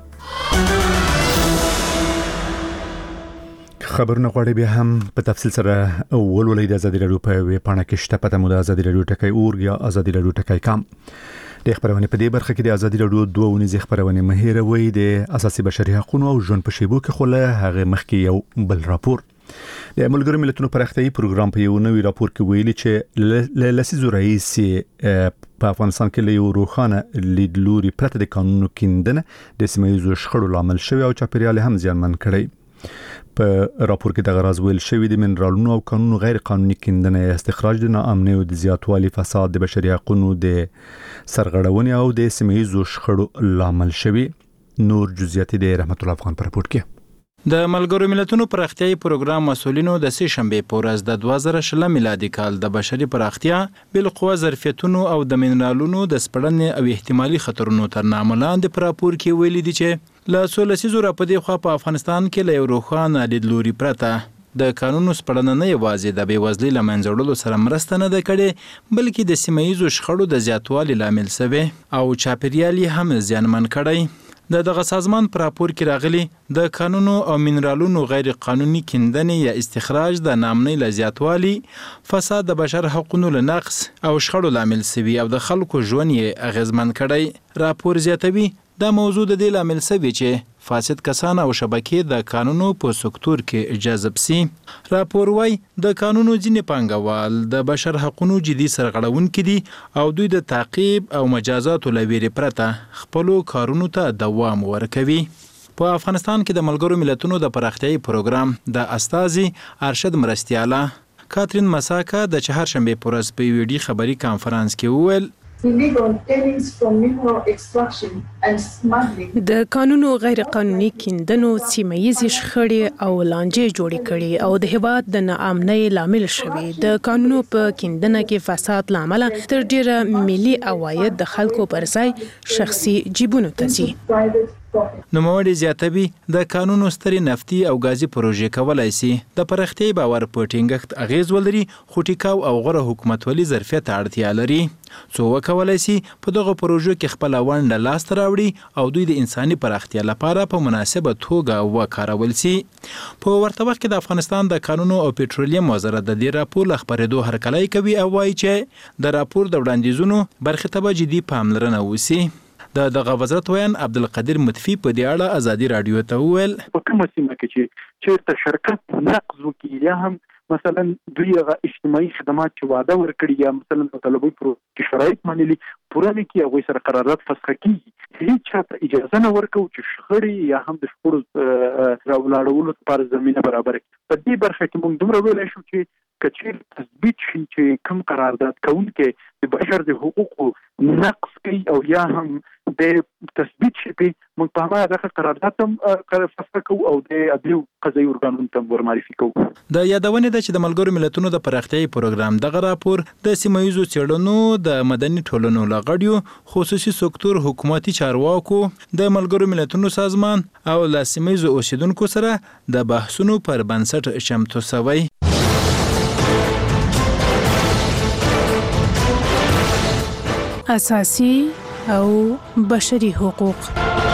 خبرونه غواړي به هم په تفصیل سره ولولې د ازادي راډیو په ویب پاڼه کې شته. پته مو د ازادي راډیو ټکی اورګ یا ازادي راډیو ټکی کام. د خبرونه په دې برخه کې د ازادي راډیو دوه ونیزه خبرونه مهیره وي د اساسي بشري حقوقو او ژوند په شیبو کې خله هغه مخکې یو بل راپور. د ملګرو ملتونو پرختي پروګرام په یو نوې راپور کې ویلي چې لسیزو رئیس په افغانستان کې یو روخانه لیدلوري پرته د قانونو کیندنه د سیمایي شخړو لامل شوی او چاپیریال هم زیانمن کړی. په راپور کې د غراز ویل شوی د منرالونو او قانونو غیر قانوني کیندنه استخراج د ناامنۍ او د زیاتوالي فساد د بشري حقوقو د سرغړونې او د سیمایي شخړو لامل شوی. نور جزئیات د رحمت الله افغان پر راپور کې. د ملګرو ملتونو پراختیايي پروګرام مسولینو د سه شنبه په ورځ د 2020 میلادي کال د بشري پراختیا بالقوه ظرفیتونو او د منرالونو د سپړنې او احتمالي خطرونو تر نامه لاندې په راپور کې ویلي دي چې له 16 زره په دې خوا په افغانستان کې له روخانه لیدلوري پرته د قانونو سپړنه نه یوازې د بیوزلۍ لمنځه وړلو سره مرسته نه ده کړې بلکې د سیمایي شخړو د زیاتوالي لامل شوی او چاپیریال هم زیانمن کړی. دغه سازمان پر راپور کې راغلي د قانونو او منرالونو غیر قانوني کیندنې یا استخراج د نامنۍ لزیاتوالي فساد د بشر حقوقو له نقص او شخړو لامل شوی او د خلکو ژوند یې اغیزمن کړی. راپور زیاتوي دا موضوع د دې لامل شوی چې فاسد کسان او شبکې د قانونو په سکتور کې جذب سي. راپور وايي د قانونو ځینې پانګوال د بشر حقوقو جدي سرغړونکي دي او دوی د تعقیب او مجازاتو لویری پرته خپل کارونو ته دوام ورکوي. په افغانستان کې د ملګرو ملتونو د پراختیايي پروګرام د استاذي ارشد مرستياله کاترین مساکا د چهارشنبه په ورځ په ویډیو خبري کانفرنس کې وویل illegal tailings from mineral extraction د قانونو غیر قانوني کیندنو سیمه ییزې شخړې او لانجې جوړې کړي او د هیواد د ناامنۍ لامل شوي. د قانونو په کیندنه کې فساد لامل تر ډیره ملي عواید د خلکو پر ځای شخصي جیبونو ته ځي. نوموړي زیاتوي د قانونو سترې نفتي او غازي پروژې کولای شي د پرختي باور په ټینګښت اغیز ولري، خو ټیکاو او غوره حکومتولي ظرفیت اړتیا لري. څو وکولای شي په دغه پروژو کې خپل ونډه لاسته راوړي او دوی د انساني پراختیا لپاره په مناسبه توګه وکارول شي. په ورته وخت کې د افغانستان د قانونو او پټرولیم وزارت د دې راپور خبرېدو هرکلی کوي او وایي چې د راپور د وړاندیزونو برخې ته به جدي پاملرنه وشي. دغه وزارت ویان عبدالقدیر مطفی په دې اړه ازادي رادیو ته وویل په کومه سیمه کې چې ته شرکت نقض وکړي یا هم مثلا دوی هغه اجتماعي خدمات چې وعده ورکړي یا مثلا په طلبي کې شرایط منلي پوره نه کړي هغوی سره قرارداد فسخ کیږي. هیڅ چاته اجازه نه ورکوي چې شخړې یا هم د شخړو راولاړولو لپاره زمینه برابره کړي. په دې برخه کې موږ دومره ویلی شو چې کچیر تثبیت شي چې کوم قرارداد کوونکی د بشر د حقوقو نقض کوي او یا هم د تثبیت شي په موږ په هغه قرارداد هم فسخ کوو او د عدلي قضایي ارګانونو ته ورمعرفي کوو. د یادونې ده چې د ملګرو ملتونو د پراختیايي پروګرام دغه راپور د سیمه ییزو څېړنو د مدني ټولنو له غړیو، خصوصي سکتور، حکومتي چارواکو، د ملګرو ملتونو سازمان او له سیمه ییزو اوسیدونکو سره د بحثونو پر بنسټ چمتو شوی. اساسي او بشري حقوق.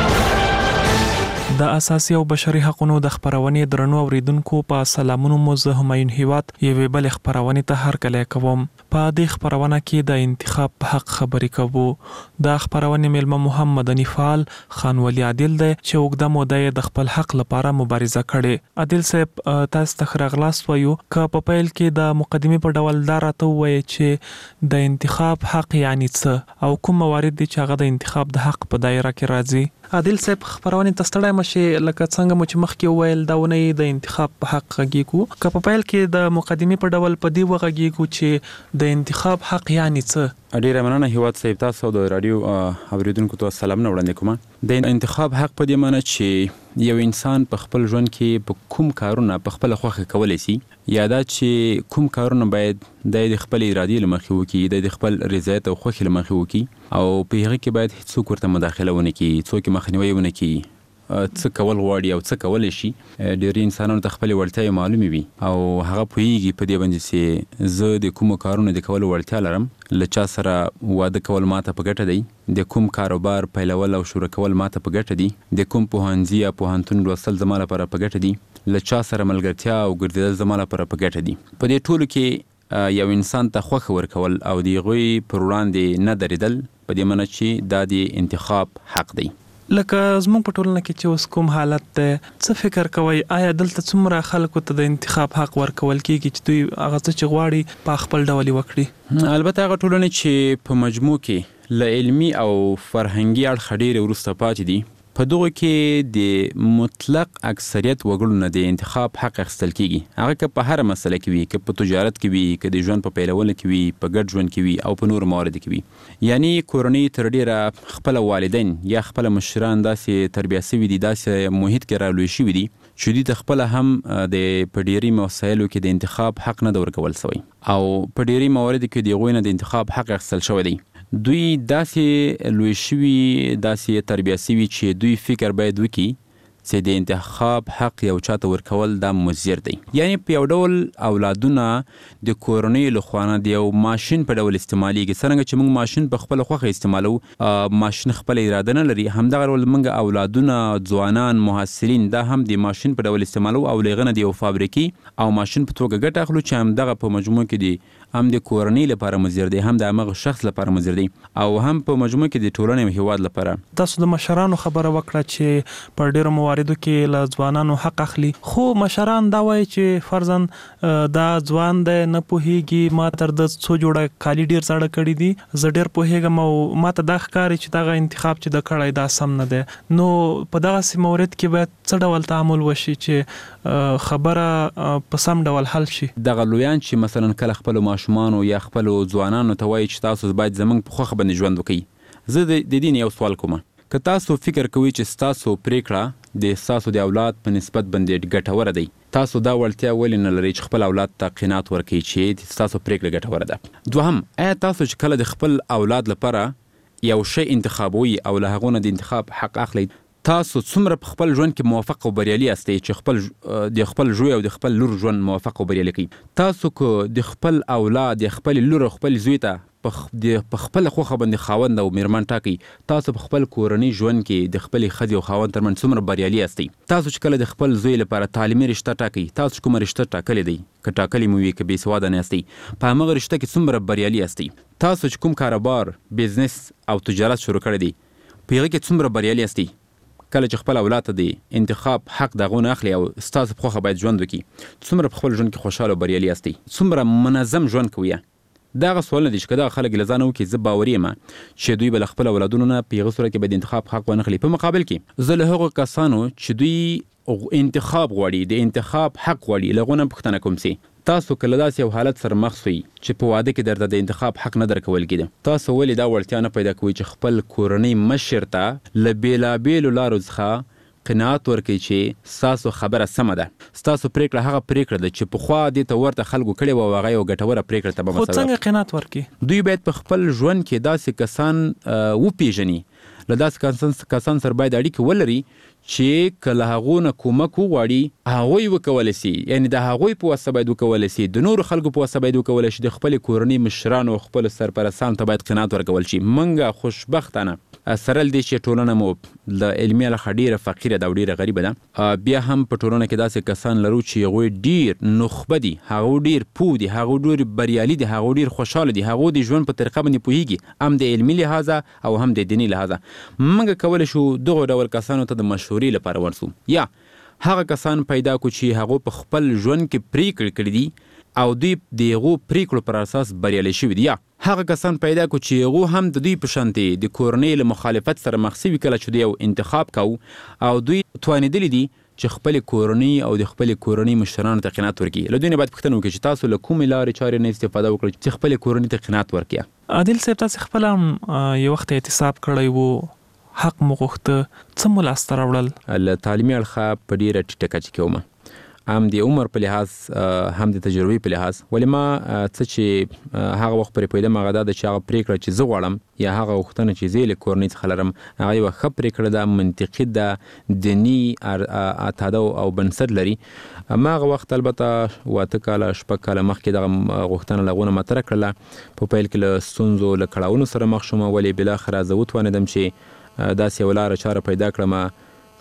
د اساسي او بشري حقوقو د خبرونې درنو اوریدونکو په سلامونو مو زه همایون هیواد یوې بل خبرونې ته هرکلی کوم. په دې خبرونه کې د انتخاب په حق خبرې کوو. د خبرونې مېلمه محمد انیفال خان ولی عادل دی چې اوږده موده د خپل حق لپاره مبارزه کړې. عادل صاحب تاسو ته راغلاست وایو که په پیل کې د مقدمې په ډول دا راته ووایي چې د انتخاب حق یعنی څه او کوم موارد دي چې هغه د انتخاب د حق په دایره کې راځي. عادل صاحب خبرونه تستړی مشه لکه څنګه مو چې مخکې وویل دا ونې د انتخاب په حق غږیږو که په پیل کې د مقدمې په ډول په دی وغږیږو چې د انتخاب حق یعنی څه. ډیره مننه هیواد صاحب تاسو د رادیو اوریدونکو ته سلام وړاندې کوم. د انتخاب حق په دې معنی چې یو انسان په خپل ژوند کې په کوم کارونه په خپل خوښه کولی شي یا دا چې کوم کارونه باید د خپل ارادې له مخې وکړي، د خپل رضایت او خوښۍ له مخې وکړي او په هغه کې باید هیڅوک ورته مداخله ونه کړي، څوک مخنیوی ونه کړي څه کول غواړي او څه کولی شي. ډېری انسانانو ته خپلې وړتیاوې معلومې وي او هغه پوهیږي په دې باندې چې زه د کومو کارونو د کولو وړتیا لرم، له چا سره واده کول ماته په ګټه دی، د کوم کاروبار پیلول او شروع کول ماته په ګټه دي، د کوم پوهنځي یا پوهنتون لوستل زما لپاره په ګټه دي، له چا سره ملګرتیا او ګرځېدل زما لپاره په ګټه دي. په دې ټولو کې یو انسان ته خوښه ورکول او د هغوی پر وړاندې نه درېدل په دې معنی چې دا د انتخاب حق دی. لکه زموږ په ټولنه کې چې اوس کوم حالت دی څه فکر کوئ آیا دلته څومره خلکو ته د انتخاب حق ورکول کېږي چې دوی هغه څه چې غواړي په خپل ډول یې وکړي؟ البته هغه ټولنې چې په مجموع کې له علمي او فرهنګي اړخه ډېرې وروسته پاتې دي په دغو کې د مطلق اکثریت وګړو نه د انتخاب حق اخیستل کېږي. هغه که په هره مسله کې وي، که په تجارت کې وي، که د ژوند په پیلولو کې وي، په ګډ ژوند کې وي او په نورو مواردو کې وي. یعنی کورنۍ تر ډېره خپله والدین یا خپله مشران داسې تربیه شوي دي، داسې محیط کې رالوی شوي دي چې دوی ته خپله هم د په ډېري مسایلو کې د انتخاب حق نه ده ورکول شوی او په ډېري مواردو کې د هغوی نه د انتخاب حق اخیستل شوی دی. دوی داسې لوی شوي، داسې تربیه شوي چې دوی فکر باید وکړي چې د انتخاب حق یو چاته ورکول دا مضر دی. یعنی په یو ډول اولادونه د کورنۍ له خوا نه د یو ماشین په ډول استعمالیږي. څرنګه چې موږ ماشین په خپله خوښه استعمالوو، ماشین خپله اراده نه لري، همدغه ډول موږ اولادونه، ځوانان، محصلین دا هم د ماشین په ډول استعمالوو او له هغه نه د یو فابریکې او ماشین په توګه ګټه اخلو چې همدغه په مجموع کې دی هم د کورنۍ لپاره مضر دی، هم د همغه شخص لپاره مضر دی او هم په مجموع کې د ټولنې او هیواد لپاره. تاسو د مشرانو خبره وکړه چې په ډېرو مواردو کې له ځوانانو حق اخلي، خو مشران دا وایي چې فرضاً دا ځوان دی نه پوهیږي، ما تر د څو جوړه کالي ډېر زاړه کړي دي، زه ډېر پوهیږم او ما ته دا ښکاري چې دغه انتخاب چې د کړی دا سم نه دی. نو په دغسې مورد کې باید څه ډول تعامل وشي چې خبره په سم ډول حل شي؟ دغه لویان چې مثلا کله خپلو ماشومانو یا خپلو ځوانانو ته وایي چې تاسو باید زموږ په خوښه باندې ژوند وکړئ. زه د دې یو سوال کوم، که تاسو فکر کوئ چې ستاسو پریکړه د ستاسو د اولاد په نسبت باندې ګټوره دی، تاسو دا وړتیا ولې نه لرئ چې خپل اولاد ته قناعت ورکړئ چې ستاسو پریکړه ګټوره ده؟ دوهم، آیا تاسو چې کله د خپل اولاد لپاره یو شی انتخابوي او له هغو نه د انتخاب حق اخلئ، تاسو څومره په خپل ژوند کې موفق او بریالي یاستئ چې د خپل زوی او د خپل لور ژوند موفق او بریالي کوي؟ تاسو که د خپل اولاد د خپل لور او خپل زوی ته په خپل خوخه باندې خاوند او میرمن ټاکئ، تاسو په خپل کورنۍ ژوند کې د خپل ښځې او خاوند ترمنځ څومره بریالي یاستئ؟ تاسو چې کله د خپل زوی لپاره تعلیمي رشته ټاکئ، تاسو کومه رشته ټاکلې دی، که ټاکلې مو وي که بې سواده نه یاستئ، په همغه رشته کې څومره بریالي یاستئ؟ تاسو چې کوم کاروبار، بزنس او تجارت شروع کړی دی، په هغه کې څومره بریالي یاستئ؟ کله چې خپل اولاد ته د انتخاب حق د هغو نه اخلي او ستاسو په خوښه باید ژوند وکړي، څومره په خپل ژوند کې خوشحاله او بریالي یاستئ؟ څومره منظم ژوند کوئ؟ دغه سوالونه دي چې که دغه خلک له ځانه وکړي، زه باوري یم چې دوی به له خپل اولادونو نه په هغه صورت کې به د انتخاب حق ونه اخلي. په مقابل کې زه له هغو کسانو چې دوی انتخاب غواړي، د انتخاب حق غواړي، له هغو نه پوښتنه کوم چې تاسو که له داسې یو حالت سره مخ سوئ چې په واده کې درته د انتخاب حق نه درکول کېده، تاسو ولې دا وړتیا نه پیدا کوئ چې خپل کورنۍ مشر ته له بېلابېلو لارو څخه قناعت ورکړئ چې ستاسو خبره سمه ده، ستاسو پریکړه هغه پریکړه ده چې پخوا دې ته ورته خلکو کړې وه او هغه یو ګټوره پریکړه ته به خو څنګه قناعت ورکړي؟ دوی باید په خپل ژوند کې داسې کسان وپېژني، له داسې کسان سره باید اړیکې ولري چې که له هغو نه کومک وغواړي هغوی وکولی سي، یعنې د هغوی په واسطه باید وکولی سي، د نورو خلکو په واسطه باید وکولی شي، د خپلې کورنۍ مشرانو او خپلو سرپرستانو ته باید قناعت ورکول شي. موږ خوشبختانه سره له دې چې ټولنه مو له علمي اړخه ډېره فقیره ده او ډېره غریبه ده، بیا هم په ټولنه کې داسې کسان لرو چې هغوی ډېر نخبه دي، هغوی ډېر پوه دي، هغوی ډېر بریالي دي، هغوی ډېر خوشحاله دي، هغوی د ژوند په طریقه باندې پوهېږي، هم د علمي لحاظه او هم د دیني لحاظه. موږ کولی شو دغو ډول کسانو ته د مشورې لپاره ورسو، یا هغه کسان پیدا کړو چې هغوی په خپل ژوند کې پریکړې کړي دي او دوی د هغو پریکړو پر اساس بریالي شوي دي، یا هغه کسان پیدا کړو چې هغو هم د دوی په شانتې د کورنۍ له مخالفت سره مخ سوي کله چې دوی یو انتخاب کوو او دوی توانېدلي دي چې خپلې کورنۍ او د خپلې کورنۍ مشرانو ته قناعت ورکړي. له دوی نه باید پوښتنه وکړي چې تاسو له کومې لارې چارې نه استفاده وکړئ چې خپلې کورنۍ ته قناعت ورکړي. عادل صاحب، تاسې خپله هم یو وخت احتساب کړی و، حق مو غوښته، څه مو لاسته راوړل؟ له تعلیمي اړخه په ډېره ټیټه کچه کې وم، هم د عمر په لحاظ هم د تجربې په لحاظ، ولې ما څه چې هغه وخت پرې پوهېدم هغه دا ده چې هغه پرېکړه چې زه غواړم یا هغه غوښتنه چې زه یې له کورنۍ څخه لرم هغه یوه ښه پرېکړه ده، منطقي ده، دیني اعتاده او بنسټ لري. ما هغه وخت البته 8 کاله 6 کاله مخکې دغه غوښتنه له هغو نه مطرح کړله، په پیل کې له ستونزو له کړاوونو سره مخ شوم، ولې بالاخره زه وتوانېدم چې داسې یوه لاره چاره پیدا کړم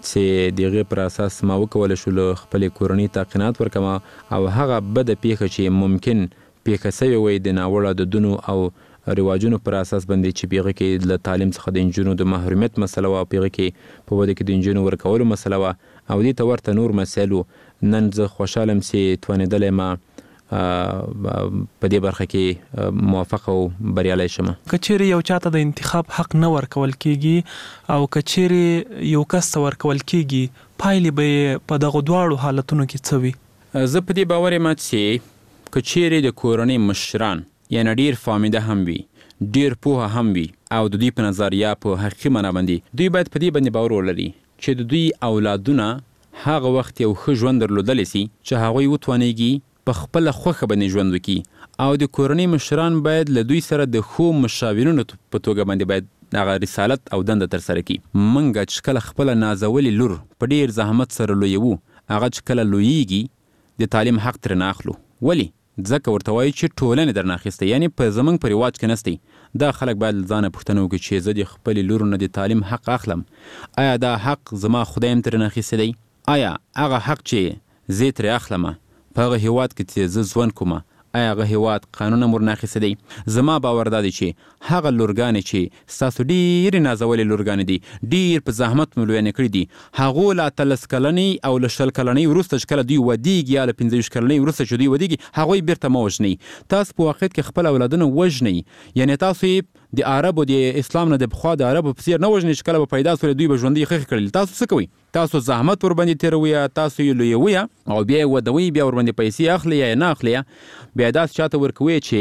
چې د هغې پر اساس ما وکولی شو له خپلې کورنۍ ته قناعت ورکړم او هغه بده پیښه چې ممکن پیښه سوې وی د ناوړه دودونو او رواجونو پر اساس باندې چې په هغه کې له تعلیم څخه د نجونو د محرومیت مسله وه، په هغه کې په واده کې د نجونو ورکولو مسله وه او دې ته ورته نور مسایل وو. نن زه خوشحاله یم چې توانېدلی ما په دې برخه کې موفق او بریالی شم. که چیرې یو چاته د انتخاب حق نه ورکول کېږي او که چیرې یو کس ته ورکول کېږي، پایلې به یې په دغو دواړو حالتونو کې څه وي؟ زه په دې باور یم چې که چیرې د کورنۍ مشران یعنې ډېر فامیده هم وي، ډېر پوهه هم وي او د دوی په نظریه په حقیقي معنا باندې دوی باید په دې باندې باور ولري چې د دوی اولادونه هغه وخت یو ښه ژوند درلودلی سي چې هغوی وتوانېږي په خپله خوښه باندې ژوند وکړي او د کورنۍ مشران باید له دوی سره د ښو مشاورینو په توګه باندې باید هغه رسالت او دنده ترسره کړي. موږ چې کله خپله نازولې لور په ډېر زحمت سره لویوو، هغه چې کله لویېږي د تعلیم حق ترې نه اخلو. ولې؟ ځکه ورته وایي چې ټولنې درنه اخیستی، یعنې په زموږ په رواج کې نستی. دا خلک باید له ځانه پوښتنه وکړي چې زه د خپلې لورو نه د تعلیم حق اخلم، آیا دا حق زما خدای هم ترې نه اخیستی دی؟ آیا هغه حق چې زه ترې اخلم په هغه هېواد کې چې زه ژوند کوم آیا هغه هېواد قانون هم ورنه اخیستی دی؟ زما باور دا دی چې هغه لورګانې چې ستاسو ډېرې نازولې لورګانې دي، ډېر په زحمت مو لویانې کړي دي، هغو له 13 کلنۍ او له 20 کلنۍ وروسته چې کله دوی ودیږي یا له 25 کلنۍ وروسته چې دوی ودیږي هغوی بیرته مه وژنئ. تاسو په واقعیت کې خپل اولادونه وژنئ، یعنې تاسو یې د عربو د اسلام نه د پخوا د عربو په څېر نه وژنئ چې کله به پیدا سول دوی به ژوندۍ خښې کړل. تاسو څه کوئ؟ تاسو زحمت ورباندې تېروئ، تاسو یې لویوئ او بیا یې ودوئ، بیا ورباندې پیسې اخلئ یا یې نه اخلئ، بیا داسې چاته ورکوئ چې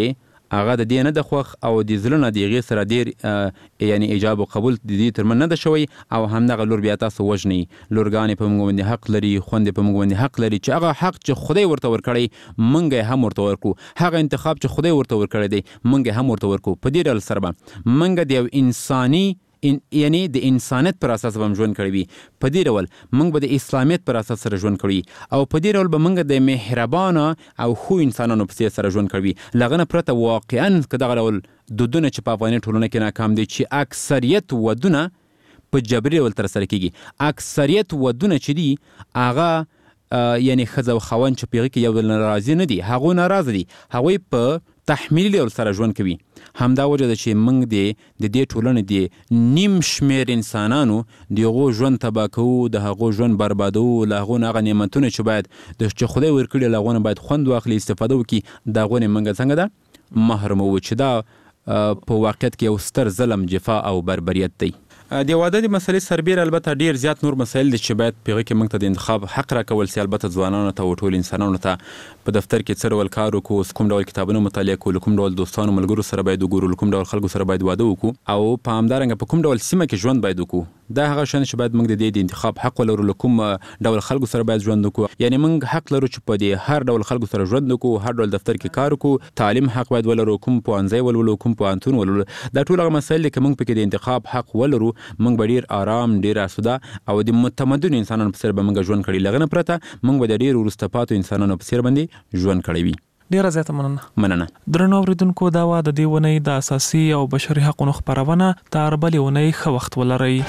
هغه د دې نه د خوښ او د زړه نه د هغې سره ډېر یعنی ایجاب او قبول د دې ترمنځ نه ده شوی او همدغه لور بیا تاسو وژنئ. لورګانې په موږ باندې حق لري، خویندې په موږ باندې حق لري چې هغه حق چې خدای ورته ورکړی موږ یې هم ورته ورکړو، هغه انتخاب چې خدای ورته ورکړی دی موږ یې هم ورته ورکړو. په دې ډول سره به موږ د یو انساني یعنی د انسانیت پر اساس به ژوند کړی وي. په دې ډول موږ به د اسلامیت پر اساس سره ژوند کړی او په دې ډول به موږ د مهربانه او ښو انسانانو په څیر سره ژوند کړی. لغه نه پرته واقعا که دغه ډول دودونه چې په افغاني ټولنه کې ناکام دي چې اکثریت ودونه په جبري ډول ترسره کیږي، اکثریت ودونه چې دي هغه یعنی ښځه او خاوند چې په هغې کې یو بل نه راضي نه دي، هغوی ناراضه دي، هغوی په تحمیلي ډول سره ژوند کوي. همدا وجه ده چې موږ د دې ټولنې د نیم شمېر انسانانو د هغو ژوند تباه کوو، د هغو ژوند بربادوو، له هغو نه هغه نعمتونه چې باید چې خدای ورکړي له هغو نه باید خوند واخلي، استفاده وکړي، د هغو نه موږ څنګه ده محروموو چې دا په واقعیت کې یو ستر ظلم، جفا او بربریت دی. د واده د مسلې سربیره البته ډیر زیات نور مسایل دي چې باید په هغې کې موږ ته د انتخاب حق راکول سي. البته ځوانانو ته او ټولو انسانانو ته په دفتر کې څه ډول کار وکړو، کوم ډول کتابونه مطالعه کړو، له کوم ډول دوستانو ملګرو سره باید وګورو، له کوم ډول خلکو سره باید واده وکړو او په همدارنګه په کوم ډول سیمه کې ژوند باید وکړو. دا هغه شیان چې باید موږ د دې د انتخاب حق ولرو، له کوم ډول خلکو سره باید ژوند وکړو. یعنی موږ حق لرو چې په دې هر ډول خلکو سره ژوند وکړو، هر ډول دفتر کې کار وکړو، تعلیم حق باید ولرو، کوم پوهنځی ولولو، کوم پوهنتون ولولو. دا ټول هغه مسایل دي که موږ پکې د انتخاب حق ولرو، موږ به ډېر آرام، ډېر آسوده او د متمدن انسانانو په څېر به موږ ژوند کړي. له هغه نه پرته موږ به د ډېرو وروسته پاتو انسانانو په څېر باندې ژوند کړی وي. ډیره زیاته مننه. درنو اوریدونکو، دا وه د دې اونۍ د اساسي او بشري حقونو خپرونه. تر بلې اونۍ ښه وخت ولرئ.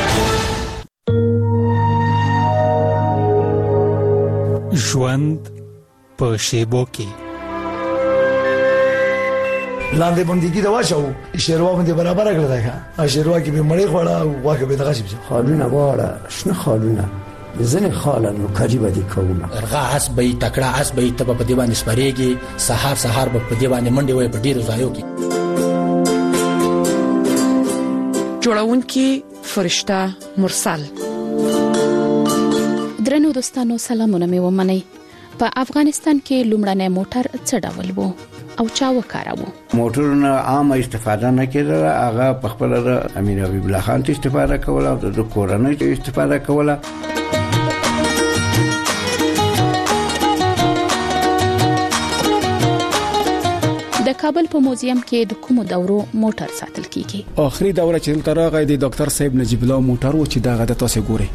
ژوند په شیبو کې لاندې بندګي دا واچو شیروا باندې برابر کړل دا شیروا کې به مړې خوړه او واکه به دغه شي خالونه واړه شنه خالونه زنه خالانو کاجی باندې کوونه ارغا اس به تکړه اس به تب په دی باندې سپریږي، سحر به په دی باندې منډي وي په ډیرو ځایو کې. جوړون کې فرشته مرسل. درنو دوستانو، سلامونه مې ومنئ. په افغانستان کې لومړنی موټر څه ډول وو او چا وکاراوه؟ موټرونه عامه استفاده نه کېده، هغه په خپل امیر حبیب الله خان ته استفاده کوله او د کورنۍ ته استفاده کوله. د کابل په موزیم کې د کومو دورو موټر ساتل کیږي؟ اخري دوره چې تر هغه د ډاکټر صاحب نجیب الله موټر و چې دغه د تاسو ګوري.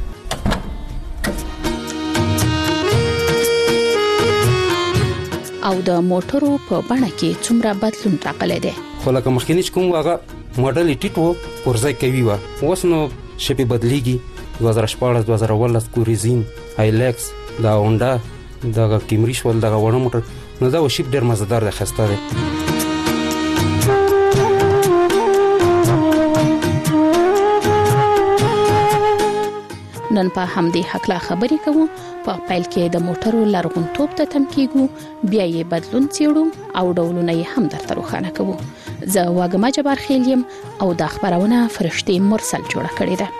او د موټرو په بڼه کې څومره بدلون راغلی دی؟ خو لکه مخکینی چې کوم هغه موډل ټیټ وو ورځای کوي و، اوس نو شپې بدلیږي. 2014 2018 کوریزین هایلکس دا هونډا دا کیمری شول دا وړو موټر نو دا شپ ډیر مزدار دی، خسته دی. نن په همدې حقله خبرې کوو. په پیل کې د موټرو لرغونتوب ته تم کېږو، بیا یې بدلون څېړو او ډولونه یې هم درته روښانه کوو. زه واګمه جبار خیل یم او دا خبرونه فرشتې مرسل جوړه کړې ده.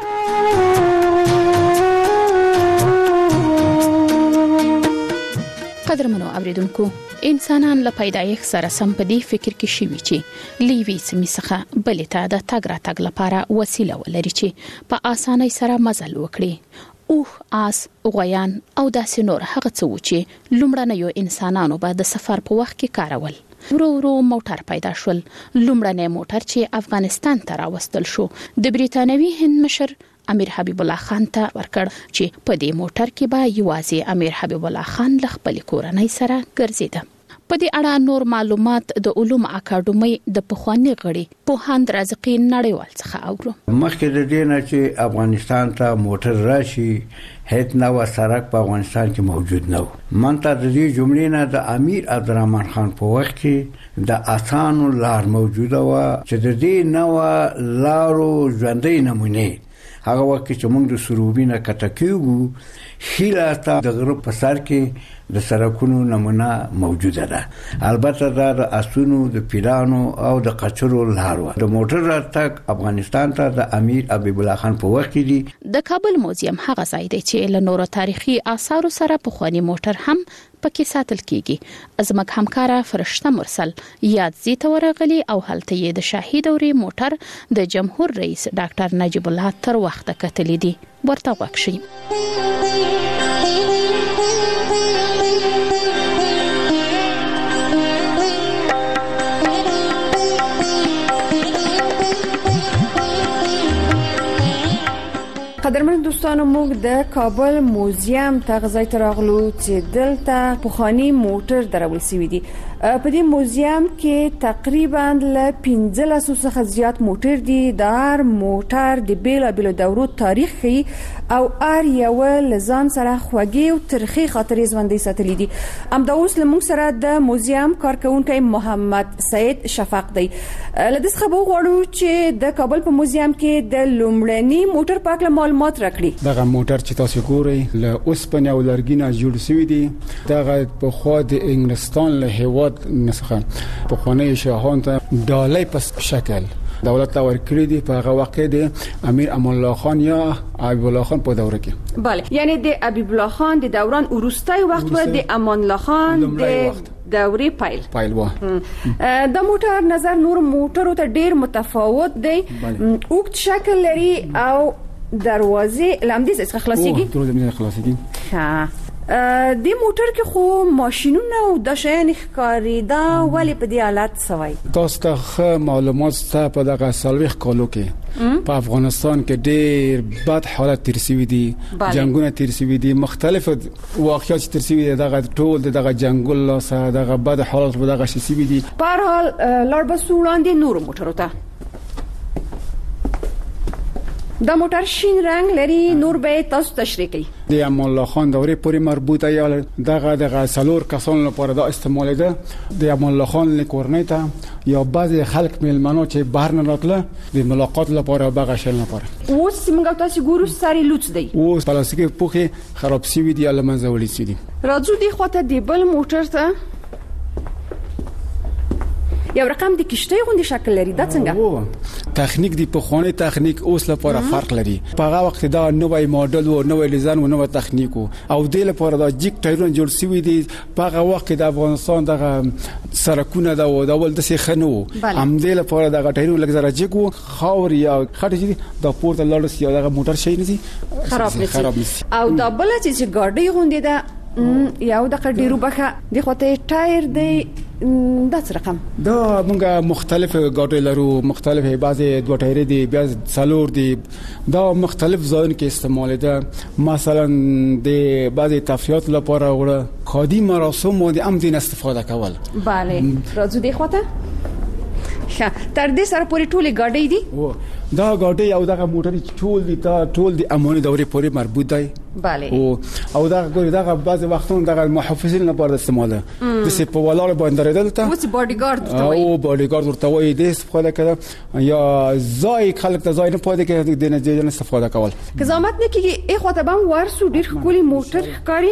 قدرمنو اوریدونکو، انسانان له پیدایښت سره سم په دې فکر کې شوي چې لیوي سیمې څخه بلې ته د تګ راتګ لپاره وسیله ولري چې په اسانۍ سره مزل وکړي. اوښ، آس، غویان او داسې نور هغه څه و چې لومړنیو انسانانو به د سفر په وخت کې کارول. ورو ورو موټر پیدا شول. لومړنی موټر چې افغانستان ته راوستل شو د بریتانوي هند مشر امیر حبیب الله خان ته ورکړ چې په دې موټر کې به یوازې امیر حبیب الله خان له خپل کورنۍ سره ګرځیده. په دې اړه نور معلومات د علوم اکاډمي د پخوانی غړي پوهاند رازقي نړیوال څخه اورو. مخکې د دې نه چې افغانستان ته موټر راشي هیڅ نوې سړک په افغانستان کې موجود نه و. منته د دې جملې نه د امیر عبدالرحمن خان په وخت کې د اسانو لار موجوده و چې د دې نوې لارو ژوندۍ نمونه هغه وخت چې موږ د سروبي نه کټکیو خیلاته د غرب په سر کې د سړکونو نمونه موجوده ده. البته دا د اسونو د پیرانو او د قچرو لار و. د موټر راتګ افغانستان ته د امیر حبیب الله خان په وخت کې دی. د کابل موزیم هغه ځای دی چې له نورو تاریخي آثارو سره پخوانی موټر هم پکې ساتل کیږي. زموږ همکارا فرشته مرسل یاد زیته ورغلی او هلته یې د شاهي دورې موټر د جمهور رئیس ډاکټر نجیب الله تر وخت کتلې دي. ورته وښیي. قدرمن دوستانو، موږ د کابل موزیم ته غځای ته راغلو چې دلته پخوانی موټر درول شوی دی. په دې موزیم کې تقریبا ل 1500 څخه زیات موټر دي. د هر موټر د بیلابیلو دورو تاریخ خي او ار یو لزان سره خوږی او ترخی خاطرې ژوندۍ ساتلې دي. امدا اوس لمون سره د موزیم کارکونکي محمد سید شفاق دی. لدې خبرو غواړو چې د کابل په موزیم کې د لومړني موټر پاک معلومات راکړي. دغه موټر چې تاسو ګورئ له اوسپنې او لرګینه جوړ شوی دی. دغه په خوا د انګلستان له هیواد نسخه په خونه شاهان ته ډالۍ په شکل دولت ته ورکړي دي. په هغه وخت کې د امیر امان الله خان یا حبیب الله خان په دوره کې. بله، یعنی د حبیب الله خان د دوران وروستي وخت و د امان الله خان د دورې پایل و. د موټر نظر نور موټرو ته ډیر متفاوت دی. اوږد شکل لري او دروازې لامدې څخه خلاصيږي. ها د موټر کې خو ماشينونه او د شین ښکاریدا ولی په دې حالت سوي. تاسو ته معلومات ته په دغه سالويخ کالو کې په افغانستان کې ډېر بد حالت تیر شوی دي. جنگونه تیر شوی دي. مختلف واقعیات تیر شوی دي. دغه ټول دغه جنگل سره دغه بد حالت په دغه شي دي. په هر حال لړ بسوړان دي نور موټرو ته. دا موټر شین رنگ لري. نور به تاسو تشریح کړئ. د امان الله خان دورې پورې مربوطه یا دغه سالور کسان لپاره دا استعمال ده. د امان الله خان لیکورنۍ ته یا بعضی خلک میلمنو چې بهر نه راتله د ملاقات لپاره بغه شل لپاره. اوس موږ تاسو ګورو ساري لوڅ دی. اوس پلاستیکي پوخي خراب شوی دی یا لمنځه وړي شوی دي. راځو دی خواته دی بل موټر ته. یو رقم د کشته غوندي شکل لري. دا څنګه تخنیک دی؟ په خونه تخنیک اوس لپاره فرق لري. په هغه وخت دا نوې ماډل او نوې ډیزاین او نوې تخنیک او د لپاره دا جیک ټایرونه جوړ شوی دي. په هغه وخت د افغانستان دغه سرکونه دا او ول د سي خنو هم د لپاره دغه ټایرونه لږ زره جیکو خاور یا خټه دي دا پورته لاړ سي دغه موټر شي نه سي خراب نشي. او دا بل چې ګاډي غوندي دا یو د ډیرو بخه د خواته ټایر دی. دا څه رقم؟ دا موږ مختلف ګاډي لرو. مختلف بعضي دوه ټایر دي بیا څلور دي. دا مختلف ځایونو کې استعمال ده. مثلا د بعضي تفریحات لپاره وړه خادي مراسم او د امدین استفاده کول. bale راځو دی خواته. تر دې سره پوری ټولې ګاډي دي. دا ګاډي او دغه موټر ټول دي ټول د اماني دورې پورې مربوط دی. bale او دا ګوري دغه بعضي وختونو دغه محافظین لپاره استعمال ده. د سي په ولاله باندې درېدل ته اوس باډي ګارد او باډي ګارد ورته وایي د استفاده کړه یا ځای خلک ته ځای نه پاتې کې د نه استفاده کول. که زحمت نه کیږي اخواته بم ورسو ډیر خولي موټر ښکاری.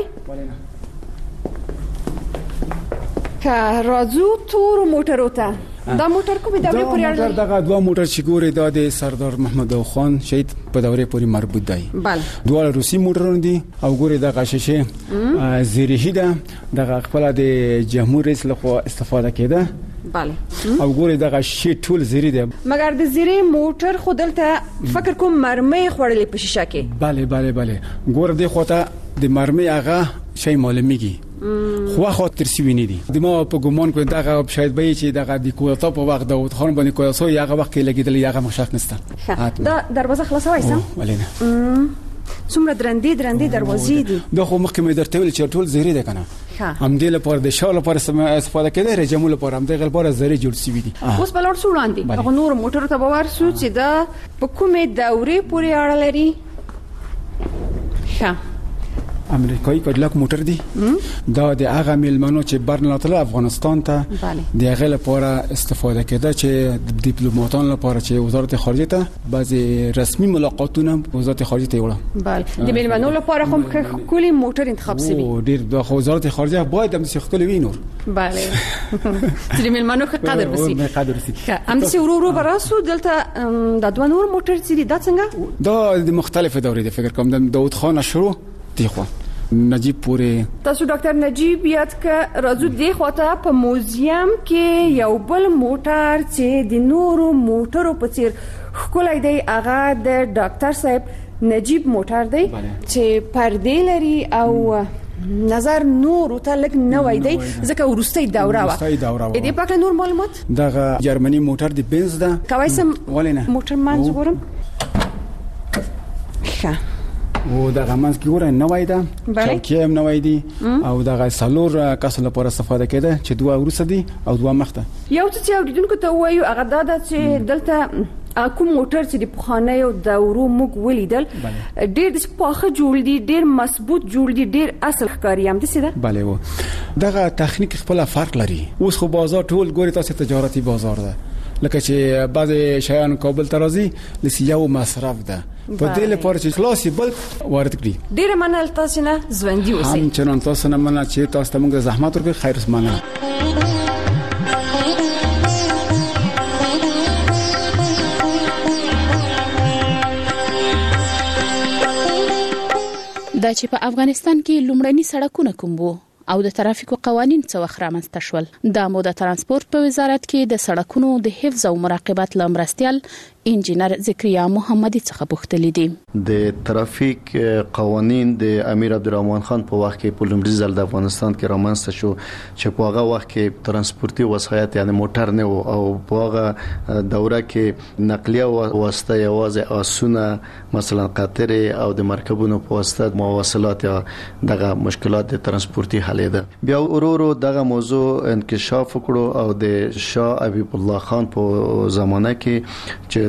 که راځو تور موټرو ته. دا موټر کومه دورې پورې اړه لري؟ دغه دوه موټر چې ګوري دا د سردار محمد داود خان شهید په دورې پورې مربوط دی. bale دوه روسي موټرونه دي او ګوري دغه شیشه زیری ده. دغه خپل د جمهور رئیس لخوا استفاده کېده. bale او ګوري دغه شی ټول زیری ده. مګر د زیری موټر خودلته فکر کوم مرمۍ خورلې په شیشه کې. bale ګور دی خوته د مرمۍ هغه شی معلومیږي. خو خاطر سوي نه دي. د ما په ګومان کوم دغه شاید به چې دغه د کوټا په وخت داود خان باندې کوسو یغه وخت کې لګیدل یغه مشخص نسته. دا دروازه خلاصوي سم؟ ولینه څومره درندې دروازې دي. دا خو مخکې مې درته ویل چې ټول زیری ده کنه. هم دې لپاره د شاله لپاره استفاده کړي. رجمو لپاره هم دغه لپاره زری جوړ شوی دي. اوس بلور سوړاندې هغه نور موټر ته باور سو چې دا په کومه دورې پورې اړه لري. امریکایي کډلک موټر دی دا د هغه میلمنو چې برناتله افغانستان ته د هغه لپاره استفاده کړه چې دیپلوماتانو لپاره چې وزارت خارجه ته بعضی رسمي ملاقاتونه وزارت خارجه ته وړه بله د میلمنو لپاره هم کلی موټر انتخاب شوی ډیر د وزارت خارجه باید هم څه خپل وینور بله چې میلمنو قدر وسی هم چې ورو براسو دلته د دوه نور موټر چې دا څنګه دا د مختلفه دورې د فکر کوم د داود خان شروع دی خو نجیب پوری تاسو ډاکټر نجیب یاد ک راځو دی خواته په موزیم کې یو بل موټر چې د نورو موټرو په څیر خولای دی هغه د ډاکټر صاحب نجیب موټر دی چې پردې لري او نظر نور ته لګ نه وای دی ځکه ورستۍ دوره وا دې پاک نور معلومات دغه جرمني موټر دی بنز ده کوایسم موټر مان زګورم ښه او دغه منځ کې ګوره نه وای دا چوکۍ هم نه وای دي او دغه سالور کس لپاره استفاده کېده چې دوه ورسته دي او دوه مخته یو څه چې اوریدونکو ته وایو هغه دا چې دلته کوم موټر چې د پخوانیو دورو موږ ولیدل ډېر د پاخه جوړ دي ډېر مضبوط جوړ دي ډېر اصل ښکاري هم دي سیده بله و دغه تخنیک خپل فرق لري اوس خو بازار ټول ګوري تاسو تجارتي بازار ده لکه چې بعض شیان کابل ته راځي لسیاو مصرف ده په دې لپاره چې خلاصي بل وارد کړي ډېر منل تاسو نه ژوندۍ اوسئ هم چنان تاسو نه منل چې تاسو ته موږ زحمت ورکړي خیر اسمانه دا چې په افغانستان کې لومړني سړکونه کوم وو او د ترافیکو قوانين څه وخت رامنځته شول د مو د ترانسپورت په وزارت کې د سړکونو د حفظ او مراقبت لمرستيال انجینر ذکریا محمدي څخه پوښتنه دي د ترافیک قوانين د امیر عبدالرحمن خان په وخت کې په لومړي ځل د افغانستان کې رامنځته شو چې په هغه وخت کې ترانسپورتي وسایط یعنی موټر نه او په هغه دوره کې نقلیه واسطه یوازې اسونه مثلا قطر او د مرکبونو په واسطه مواصلات یا دغه مشکلات د ترانسپورتي حل ده بیا ورورو دغه موضوع انکشاف وکړو او د شاه حبیب الله خان په زمانه کې چې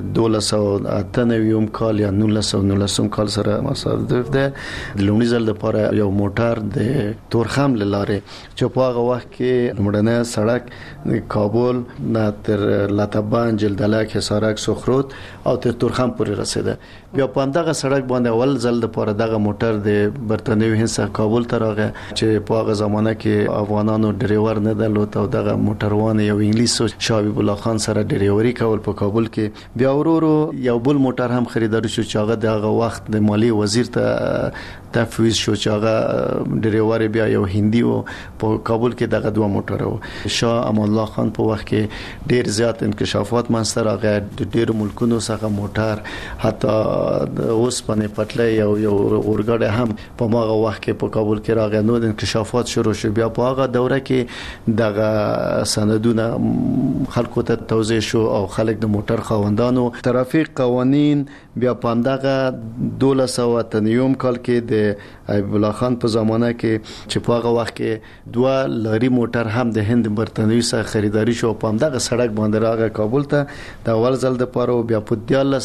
1298 کال یا 1919 کال سره مصادف ده د لومړي ځل لپاره یو موټر د تورخم لاره چې په هغه وخت کې لومړنی سړک کابل نه تر لاتابان جلدلک حصارک سخرود او تر تورخم پورې رسیده بیا په دغه سړک باندې اول ځل لپاره دغه موټر د برتانوي هند څخه کابل ته راغی چې په هغه زمانه کې افغانانو ډرایور نه درلود او دغه موټروان یو انګلیسو شاه حبیب الله خان سره ډرایوري کول په کابل کې بیا ورورو یو بل موټر هم خریدار شو چې هغه دغه وخت د مالی وزیر ته تفویض شو چې هغه ډرایور بیا یو هندي او په کابل کې دغه دوه موټر وو شاه امان الله خان په وخت کې ډیر زیات انکشافات منځته راغی د ډیر ملکونو څخه موټر حتی اوس باندې پټلې یو اورګاډي هم په ماغه وخت کې په کابل کې راغی نو د انکشافات شروع شو بیا په هغه دوره کې دغه سندونه خلکو ته توزیع شو او خلک د موټر خوندانو ترافیک قوانين بیا په دغه 1298 کال کې د حبیب الله خان په زمانه کې چې په هغه وخت کې دوه لاري موټر هم د هند برتانوي څخه خریداري شو په دغه سړک باندې راغی کابل ته د اول ځل د پاره بیا په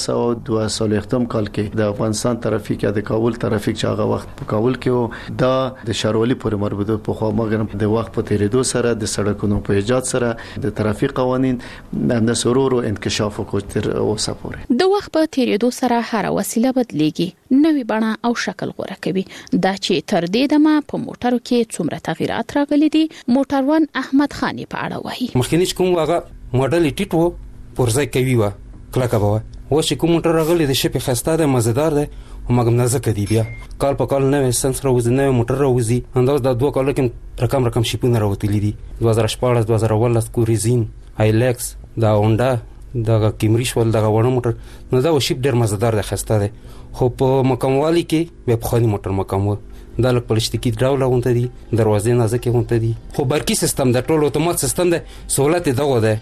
1902 کال کې د افغانستان ترافیک یا د کابل ترافیک چې هغه وخت په کابل کې دا د شارولي پورې مربوطه په خو مګر د وخت په تیریدو سره د سړکونو په ایجاد سره د ترافیک قوانين د سرورو انکشاف وکړ تر اوسه پورې د وخت په تیریدو سره هر وسیله بدلېږي نوې بڼه او شکل غوړه کوي دا چې تر دې دمه په موټرو کې څومره تغیرات راغلي دي موټروان احمد خان په اړه وایي مخکینی کوم واغه موډل ټیټ وو پرځای کوي وا کلاکه وو و چې کوم موټر راغلی د شپې خسته ده مزیدار ده او مګم نازک دی بیا کال په کال نوې سنس راوځي نوې موټر راوځي انداز د دوه کالو کې رقم شیپونه راوتلي دي 2014 2018 کوریزین هایلکس دا هونډا دا کیمریش ول دا وړو موټر نو دا شیپ ډیر مزیدار ده خسته ده خو په مکموالي کې به په خاني موټر مکمو دا لک پلشتکی ډراول غونته دي دروازې نازکه غونته دي خو برقي سیستم د ټولو اتومات سیستم ده سہولت دغه ده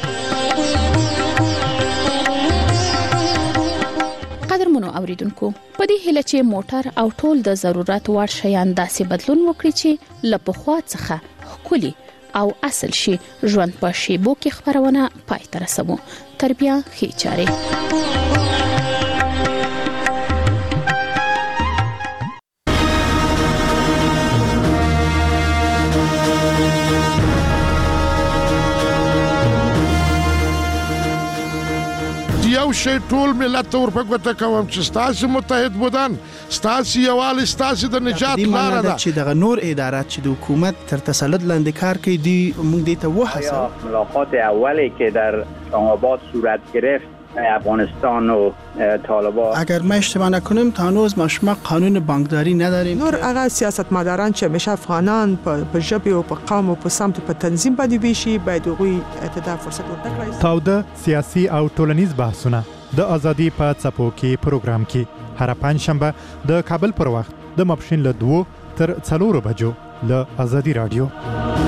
قدرمنو اوریدونکو په دې هله چې موټر او ټول د ضرورت وړ شیان داسې بدلون وکړي چې لپخوا څخه خولي او اصل شي ژوند په شیبو کې خبرونه پای ته رسوي تربیه خې چاره شي ټول ملت ته ورپګوته کوم چې ستاسو متحد بودن ستاسو یوالي ستاسو د نجات لار ده چې دغه نور ادارات چې د حکومت تر تسلط لاندې کار کوي دی موږ دې ته وحسه ملاقات اولی که در اسلام‌آباد صورت گرفت افغانستان و طالبان اگر ما اشتباه نکنیم تا هنوز ما قانون بانکداری نداریم نور هغه سیاستمداران چې همیشه افغانان په ژبه او په قوم او په سمت په تنظیم باندې ویشي باید هغوی ته فرصت ورکړي. تاوده سیاسي او ټولنیز بحثونه د ازادي په څپو کې پروګرام کې هر پنځشنبه د کابل پر وخت د ماپښین له 2 تر 4 بجو له ازادي رادیو.